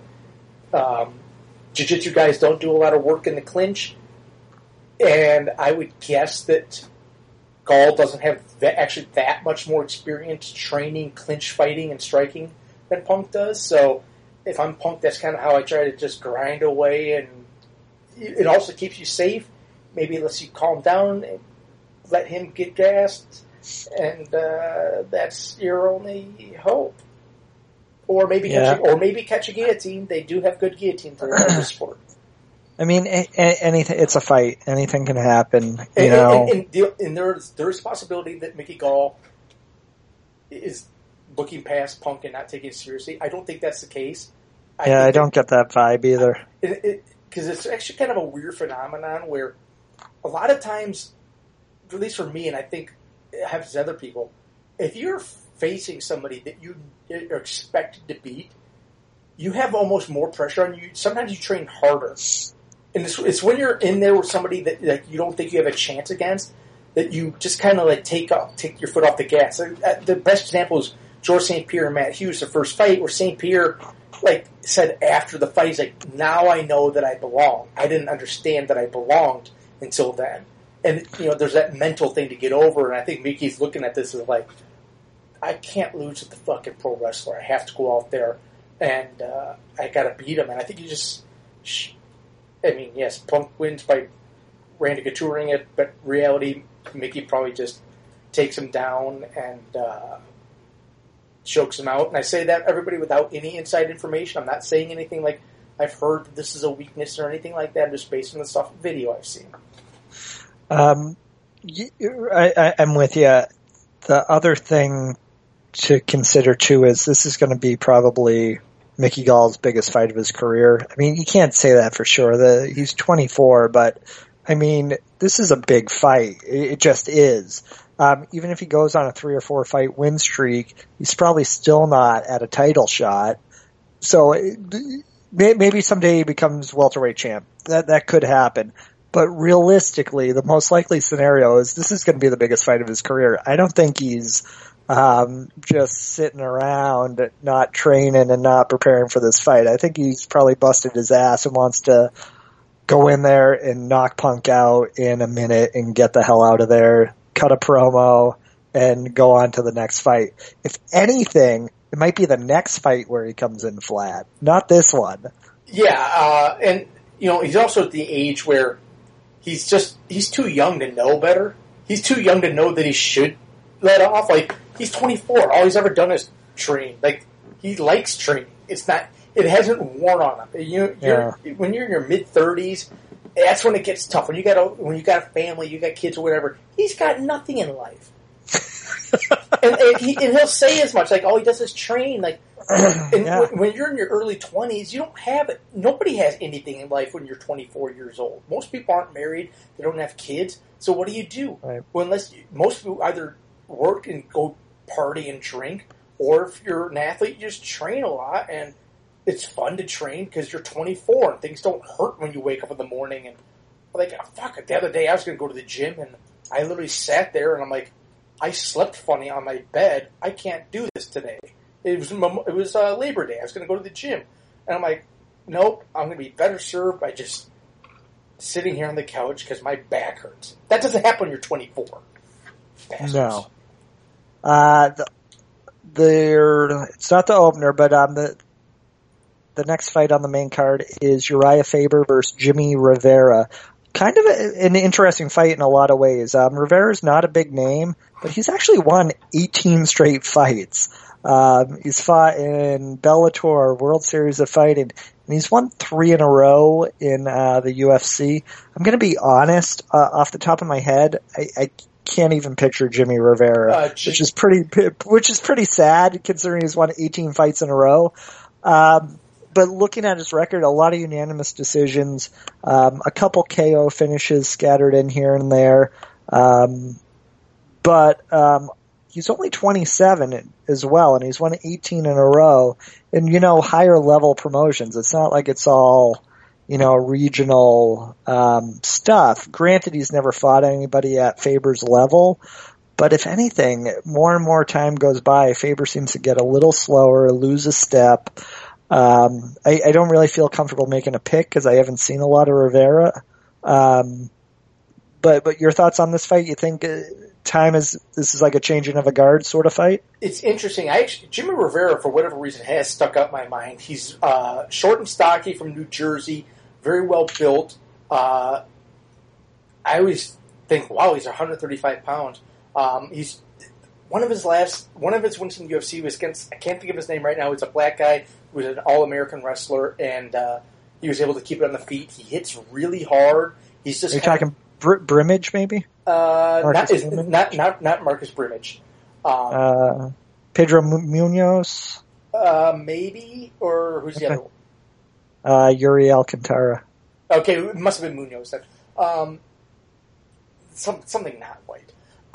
Jiu-jitsu guys don't do a lot of work in the clinch, and I would guess that Gall doesn't have actually that much more experience training clinch fighting and striking than Punk does. So if I'm Punk, that's kind of how I try to just grind away, and it also keeps you safe. Maybe lets you calm down and let him get gassed, and that's your only hope. Or maybe catch a guillotine. They do have good guillotines in the sport. I mean, anything. It's a fight. Anything can happen. And there's a possibility that Mickey Gall is looking past Punk and not taking it seriously. I don't think that's the case. I don't get that vibe either. Because it's actually kind of a weird phenomenon where a lot of times, at least for me, and I think it happens to other people, if you're facing somebody that you are expected to beat, you have almost more pressure on you. Sometimes you train harder. And it's when you're in there with somebody that you don't think you have a chance against that you just kind of like take your foot off the gas. The best example is George St. Pierre and Matt Hughes, the first fight, where St. Pierre said after the fight, he's like, now I know that I belong. I didn't understand that I belonged until then. And, there's that mental thing to get over, and I think Mickey's looking at this as like, I can't lose to the fucking pro wrestler. I have to go out there, and I got to beat him. And I think you just... yes, Punk wins by Randy Couturing it, but reality, Mickey probably just takes him down and chokes him out. And I say that, everybody, without any inside information. I'm not saying anything like I've heard that this is a weakness or anything like that. I'm just based on the stuff video I've seen. I'm with you. The other thing to consider, too, is this is going to be probably Mickey Gall's biggest fight of his career. I mean, you can't say that for sure. He's 24, but, I mean, this is a big fight. It just is. Even if he goes on a 3 or 4 fight win streak, he's probably still not at a title shot. So maybe someday he becomes welterweight champ. That could happen. But realistically, the most likely scenario is this is going to be the biggest fight of his career. I don't think he's just sitting around, not training and not preparing for this fight. I think he's probably busted his ass and wants to go in there and knock Punk out in a minute and get the hell out of there, cut a promo, and go on to the next fight. If anything, it might be the next fight where he comes in flat, not this one. Yeah, and he's also at the age where he's too young to know better. He's too young to know that he should let off like he's 24. All he's ever done is train. Like he likes training. It's not. It hasn't worn on him. When you're in your mid-30s, that's when it gets tough. When you got a family, you got kids or whatever. He's got nothing in life, and he'll say as much. Like all he does is train. Like when you're in your early 20s, you don't have it. Nobody has anything in life when you're 24 years old. Most people aren't married. They don't have kids. So what do? Right. Well, most people either work and go party and drink, or if you're an athlete, you just train a lot, and it's fun to train because you're 24 and things don't hurt when you wake up in the morning. And like, oh, fuck it. The other day I was going to go to the gym, and I literally sat there, and I'm like, I slept funny on my bed. I can't do this today. It was Labor Day. I was going to go to the gym, and I'm like, nope. I'm going to be better served by just sitting here on the couch because my back hurts. That doesn't happen when you're 24. Bastards. No. It's not the opener, but the next fight on the main card is Uriah Faber versus Jimmy Rivera. Kind of an interesting fight in a lot of ways. Rivera's not a big name, but he's actually won 18 straight fights. He's fought in Bellator, World Series of Fighting, and he's won 3 in a row in the UFC. I'm going to be honest, off the top of my head, I can't even picture Jimmy Rivera, which is pretty sad considering he's won 18 fights in a row. But looking at his record, a lot of unanimous decisions, a couple KO finishes scattered in here and there. But he's only 27 as well, and he's won 18 in a row. And, higher level promotions. It's not like it's all, regional stuff. Granted, he's never fought anybody at Faber's level. But if anything, more and more time goes by, Faber seems to get a little slower, lose a step. I don't really feel comfortable making a pick because I haven't seen a lot of Rivera. But your thoughts on this fight? You think this is like a changing of a guard sort of fight? It's interesting. Jimmy Rivera, for whatever reason, has stuck up my mind. He's short and stocky from New Jersey, very well built. I always think, wow, he's 135 pounds. He's one of his wins in the UFC was against, I can't think of his name right now. It's a black guy who was an All-American wrestler, and he was able to keep it on the feet. He hits really hard. He's just. Are you talking Brimage, maybe? Not Marcus Brimage. Pedro Munoz? Maybe, or who's the other one? Yuri Alcantara. Okay, it must have been Munoz then. Something not white.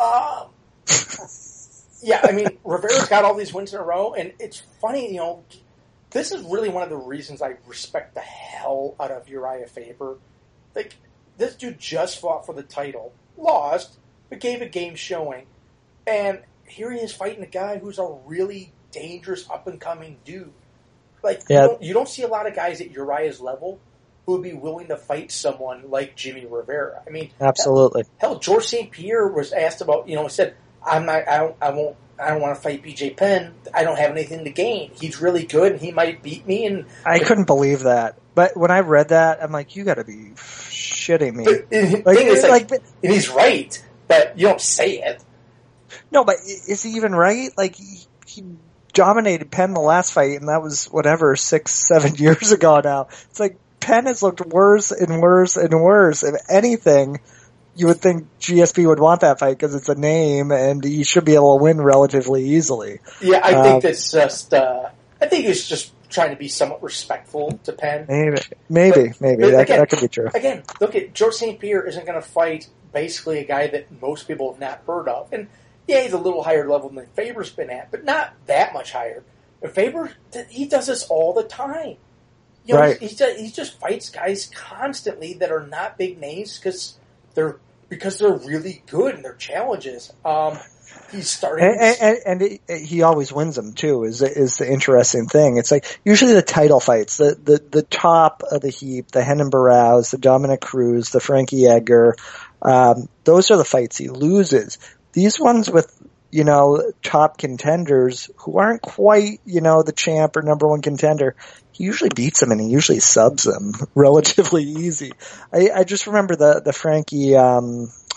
Yeah, I mean, Rivera's got all these wins in a row, and it's funny, this is really one of the reasons I respect the hell out of Uriah Faber. Like, this dude just fought for the title, lost, but gave a game showing, and here he is fighting a guy who's a really dangerous up-and-coming dude. Like, you don't see a lot of guys at Uriah's level who would be willing to fight someone like Jimmy Rivera. I mean, absolutely. Hell, George St. Pierre was asked about, he said, I don't want to fight BJ Penn. I don't have anything to gain. He's really good, and he might beat me. And I couldn't believe that. But when I read that, I'm like, you got to be shitting me. And he's right, but you don't say it. No, but is he even right? Like, he dominated Penn the last fight, and that was 6-7 years ago now. It's like Penn has looked worse and worse and worse. If anything, you would think GSP would want that fight because it's a name, and he should be able to win relatively easily. Yeah, I think that's just. I think he's just trying to be somewhat respectful to Penn. Maybe that could be true. Again, look at George St. Pierre isn't going to fight basically a guy that most people have not heard of, and yeah, he's a little higher level than Faber's been at, but not that much higher. And Faber, he does this all the time. Right. He just fights guys constantly that are not big names because they're really good in their challenges. He's starting, and he always wins them too. Is the interesting thing? It's like usually the title fights, the top of the heap, the Renan Barrows, the Dominic Cruz, the Frankie Edgar. Those are the fights he loses. These ones with top contenders who aren't quite the champ or number one contender, he usually beats them and he usually subs them relatively easy. I just remember the Frankie,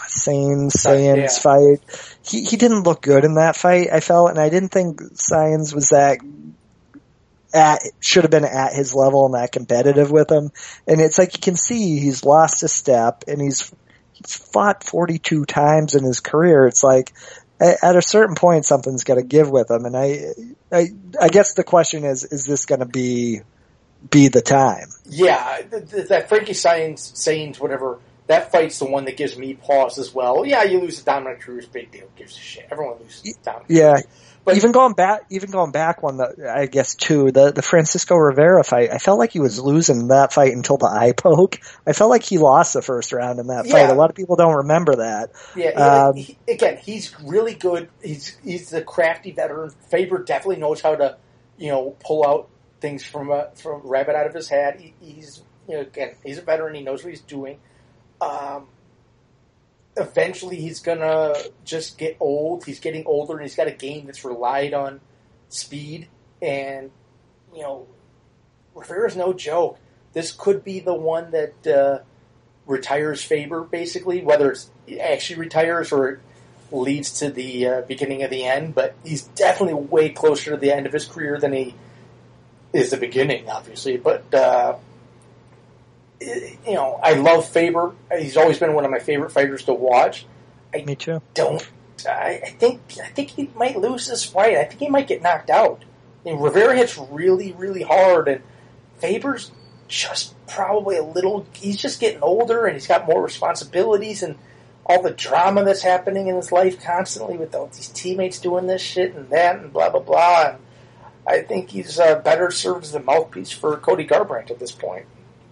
Sainz fight. He didn't look good in that fight, I felt, and I didn't think Sainz was should have been at his level and that competitive with him. And it's like you can see he's lost a step, and he's fought 42 times in his career. It's like at a certain point something's got to give with him. And I guess the question is this going to be the time? Yeah, that Frankie Sainz, whatever, that fight's the one that gives me pause as well. Yeah, you lose to Dominic Cruz, big deal, gives a shit. Everyone loses to Dominic Cruz. But even going back one, I guess too, the Francisco Rivera fight, I felt like he was losing that fight until the eye poke. I felt like he lost the first round in that fight. A lot of people don't remember that. Yeah, again, he's really good. He's the crafty veteran. Faber definitely knows how to, pull out things from a rabbit out of his hat. He's a veteran. He knows what he's doing. Eventually he's gonna just get old. He's getting older, and he's got a game that's relied on speed. And Rivera's no joke. This could be the one that retires Faber, basically, whether it's actually retires or it leads to the beginning of the end. But he's definitely way closer to the end of his career than he is the beginning, obviously. But I love Faber. He's always been one of my favorite fighters to watch. Me too. I think he might lose this fight. I think he might get knocked out. Rivera hits really, really hard, and Faber's just probably he's just getting older, and he's got more responsibilities, and all the drama that's happening in his life constantly with all these teammates doing this shit and that and blah, blah, blah. And I think he's better served as the mouthpiece for Cody Garbrandt at this point.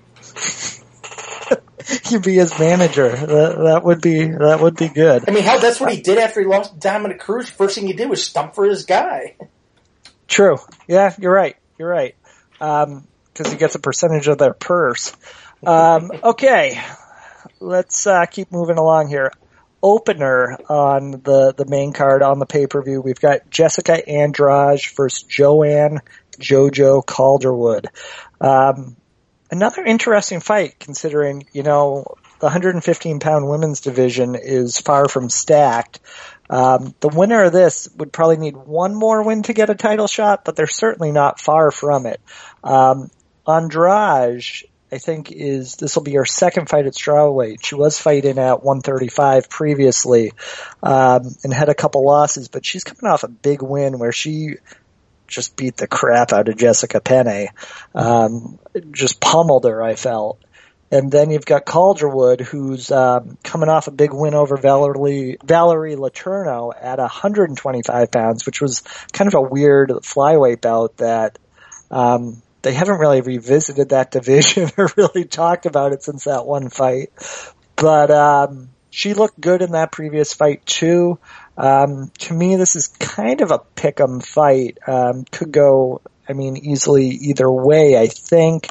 You'd be his manager. That would be good. I mean, hell, that's what he did after he lost Dominic Cruz. First thing he did was stump for his guy. True. Yeah, you're right. Because he gets a percentage of their purse. Okay, let's keep moving along here. Opener on the main card on the pay-per-view. We've got Jessica Andrade versus Joanne JoJo Calderwood. Another interesting fight, considering, the 115-pound women's division is far from stacked. The winner of this would probably need one more win to get a title shot, but they're certainly not far from it. Andrade, I think, this will be her second fight at strawweight. She was fighting at 135 previously, and had a couple losses, but she's coming off a big win where she just beat the crap out of Jessica Penne. Just pummeled her, I felt. And then you've got Calderwood, who's coming off a big win over Valerie Letourneau at 125 pounds, which was kind of a weird flyweight bout that they haven't really revisited that division or really talked about it since that one fight. But she looked good in that previous fight, too. To me, this is kind of a pick'em fight. Could go, easily either way, I think.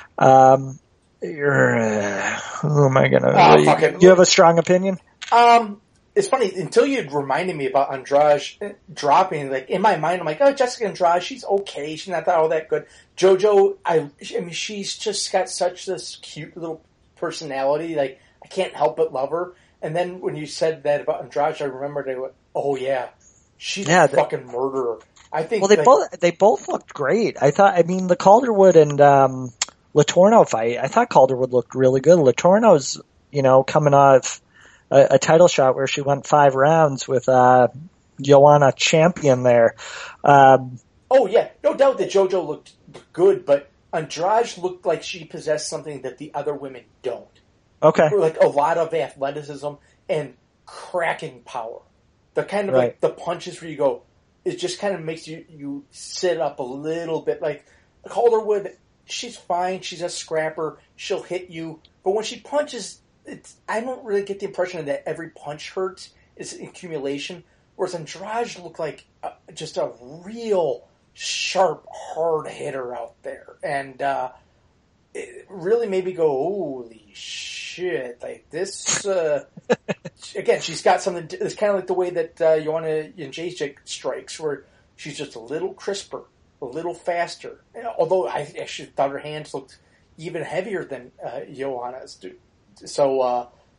Who am I gonna? You have a strong opinion? It's funny, until you reminded me about Andrade dropping, like, in my mind, I'm like, oh, Jessica Andrade, she's okay. She's not all that good. JoJo, she's just got such this cute little personality. Like, I can't help but love her. And then when you said that about Andrade, I remembered, I went, oh yeah, she's a fucking murderer. I think. Well, they both looked great. I thought, the Calderwood and Letourneau fight, I thought Calderwood looked really good. Letourneau's, coming off a title shot where she went 5 rounds with Joanna Champion there. Oh yeah, no doubt that JoJo looked good, but Andrade looked like she possessed something that the other women don't. Okay. Like a lot of athleticism and cracking power. The kind of like the punches where you go, it just kind of makes you sit up a little bit. Like Calderwood, she's fine. She's a scrapper. She'll hit you. But when she punches, I don't really get the impression that every punch hurts. It's an accumulation. Whereas Andrade looked like just a real sharp, hard hitter out there. And it really made me go, holy shit. Like this, again, she's got something, it's kind of like the way that Joanna Jędrzejczyk strikes, where she's just a little crisper, a little faster. Although I actually thought her hands looked even heavier than Joanna's. So,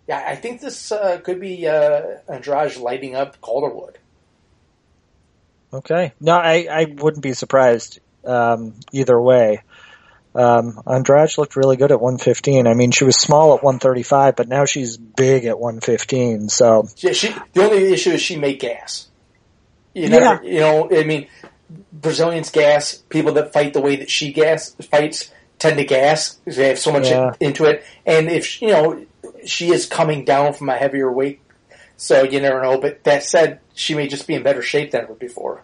Yeah, I think this could be Andrade lighting up Calderwood. Okay. No, I wouldn't be surprised either way. Andrade looked really good at 115. I mean, she was small at 135, but now she's big at 115. So yeah, the only issue is she made gas. You know, I mean, Brazilians gas. People that fight the way that she fights tend to gas because they have so much into it. And if she is coming down from a heavier weight, so you never know. But that said, she may just be in better shape than ever before.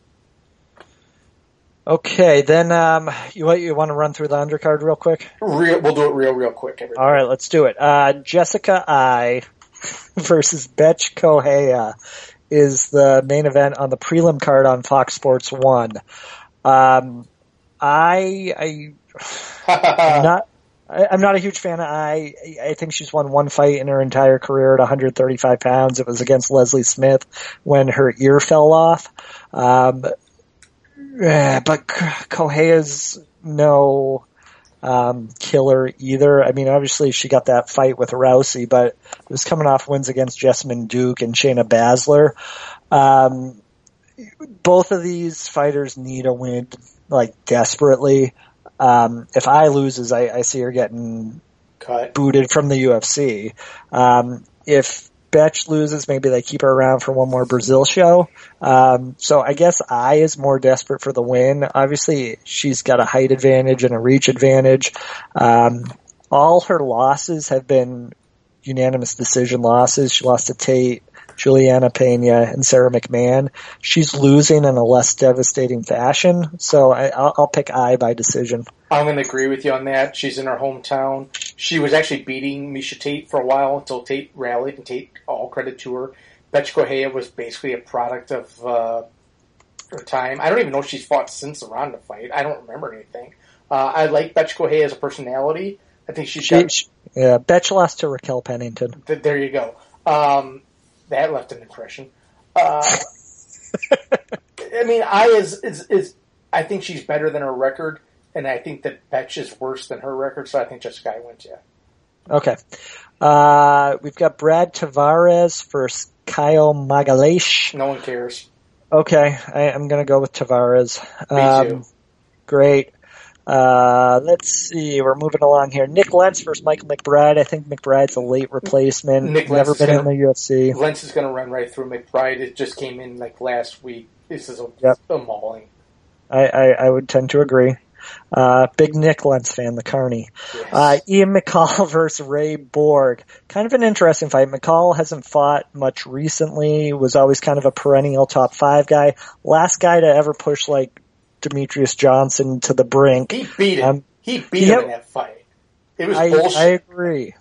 Okay, then you want to run through the undercard real quick? We'll do it real quick. Everybody. All right, let's do it. Jessica Ai versus Betch Kohea is the main event on the prelim card on Fox Sports 1. I'm not a huge fan of Ai. I think she's won one fight in her entire career at 135 pounds. It was against Leslie Smith when her ear fell off. But Kohea's no killer either. I mean, obviously she got that fight with Rousey, but it was coming off wins against Jessamine Duke and Shayna Baszler. Both of these fighters need a win, like, desperately. If Ai loses, I see her getting booted from the UFC. If Betch loses, maybe they keep her around for one more Brazil show. So I guess Ai is more desperate for the win. Obviously, she's got a height advantage and a reach advantage. All her losses have been unanimous decision losses. She lost to Tate, Juliana Pena, and Sarah McMahon. She's losing in a less devastating fashion, so I'll pick Ai by decision. I'm going to agree with you on that. She's in her hometown. She was actually beating Miesha Tate for a while until Tate rallied, and Tate, all credit to her. Betch Kohea was basically a product of her time. I don't even know if she's fought since the Ronda fight. I don't remember anything. I like Betch Kohea as a personality. I think Betch lost to Raquel Pennington. There you go. That left an impression. I mean, Ai is I think she's better than her record, and I think that Betch is worse than her record, so I think Jessica Ai wins, yeah. Okay. We've got Brad Tavares versus Kyle Magalhães. No one cares. Okay, I'm going to go with Tavares. Me too. Great. Let's see. We're moving along here. Nick Lentz versus Michael McBride. I think McBride's a late replacement. Never been in the UFC. Lentz is going to run right through McBride. It just came in like last week. This is a mauling. I would tend to agree. Big Nick Lentz fan, the Carney. Yes. Ian McCall versus Ray Borg. Kind of an interesting fight. McCall hasn't fought much recently. Was always kind of a perennial top 5 guy. Last guy to ever push like Demetrius Johnson to the brink. He beat him. He beat him in that fight. It was bullshit. I agree.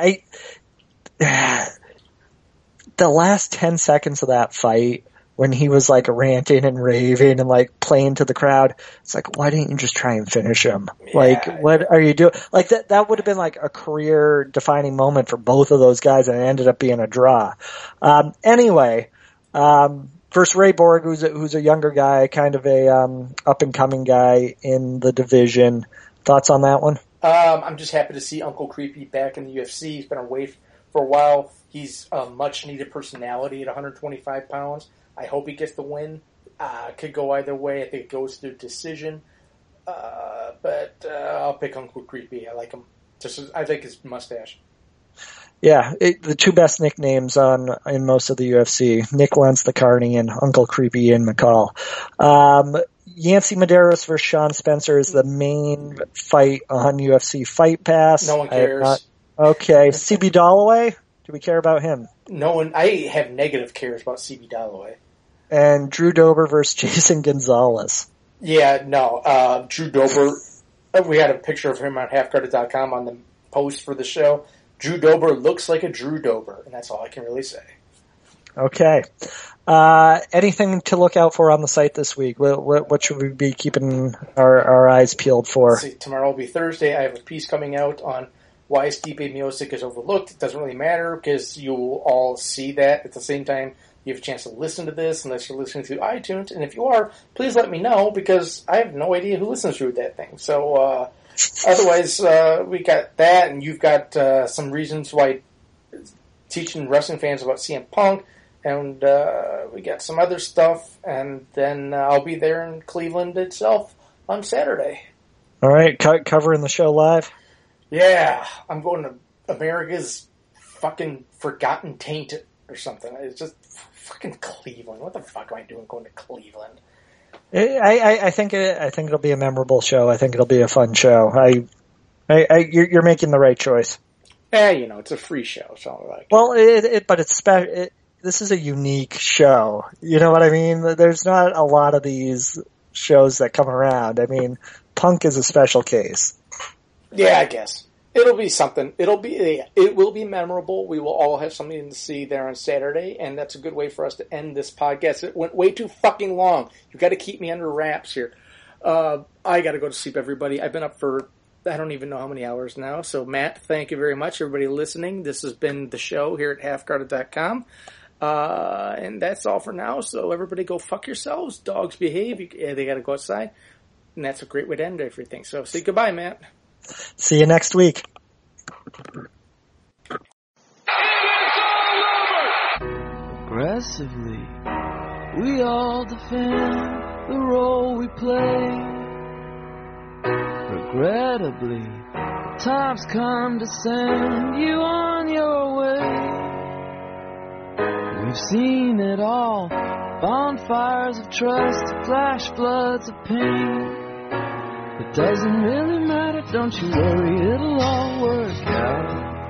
The last 10 seconds of that fight, when he was like ranting and raving and like playing to the crowd, it's like, why didn't you just try and finish him? Yeah. Like, what are you doing? Like that would have been like a career defining moment for both of those guys, and it ended up being a draw. Anyway, versus Ray Borg, who's a younger guy, kind of a up and coming guy in the division. Thoughts on that one? I'm just happy to see Uncle Creepy back in the UFC. He's been away for a while. He's a much needed personality at 125 pounds. I hope he gets the win. Could go either way. I think it goes through decision. But I'll pick Uncle Creepy. I like him. I like his mustache. Yeah, the two best nicknames in most of the UFC: Nick Lentz, the Carney, and Uncle Creepy Ian McCall. Yancy Medeiros versus Sean Spencer is the main fight on UFC Fight Pass. No one cares. Okay, CB Dollaway. Do we care about him? No one. I have negative cares about CB Dollaway. And Drew Dober versus Jason Gonzalez. Yeah, no. Drew Dober. We had a picture of him on halfguarded.com on the post for the show. Drew Dober looks like a Drew Dober, and that's all I can really say. Okay. Anything to look out for on the site this week? What should we be keeping our eyes peeled for? See, tomorrow will be Thursday. I have a piece coming out on why Stipe Miocic is overlooked. It doesn't really matter because you'll all see that at the same time. You have a chance to listen to this unless you're listening through iTunes. And if you are, please let me know because I have no idea who listens through that thing. So, otherwise, we got that and you've got some reasons why teaching wrestling fans about CM Punk, and we got some other stuff, and then I'll be there in Cleveland itself on Saturday. All right, covering the show live? Yeah, I'm going to America's fucking Forgotten Taint or something. It's just fucking Cleveland. What the fuck am I doing going to Cleveland? I think it'll be a memorable show. I think it'll be a fun show. You're making the right choice. It's a free show, so like. Well, but it's special. This is a unique show. You know what I mean? There's not a lot of these shows that come around. I mean, Punk is a special case. Yeah, I guess. It'll be something. It will be memorable. We will all have something to see there on Saturday, and that's a good way for us to end this podcast. It went way too fucking long. You've got to keep me under wraps here. I got to go to sleep, everybody. I've been up for, I don't even know how many hours now. So, Matt, thank you very much. Everybody listening, this has been the show here at halfguarded.com. And that's all for now. So, everybody go fuck yourselves. Dogs behave. They got to go outside. And that's a great way to end everything. So, say goodbye, Matt. See you next week. Aggressively, we all defend the role we play. Regrettably, time's come to send you on your way. We've seen it all, bonfires of trust, flash floods of pain. It doesn't really matter, don't you worry, it'll all work out.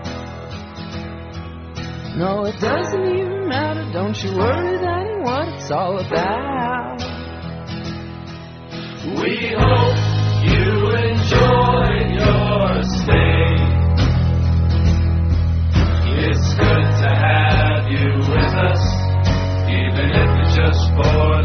No, it doesn't even matter, don't you worry, that ain't what it's all about. We hope you enjoyed your stay. It's good to have you with us, even if it's just for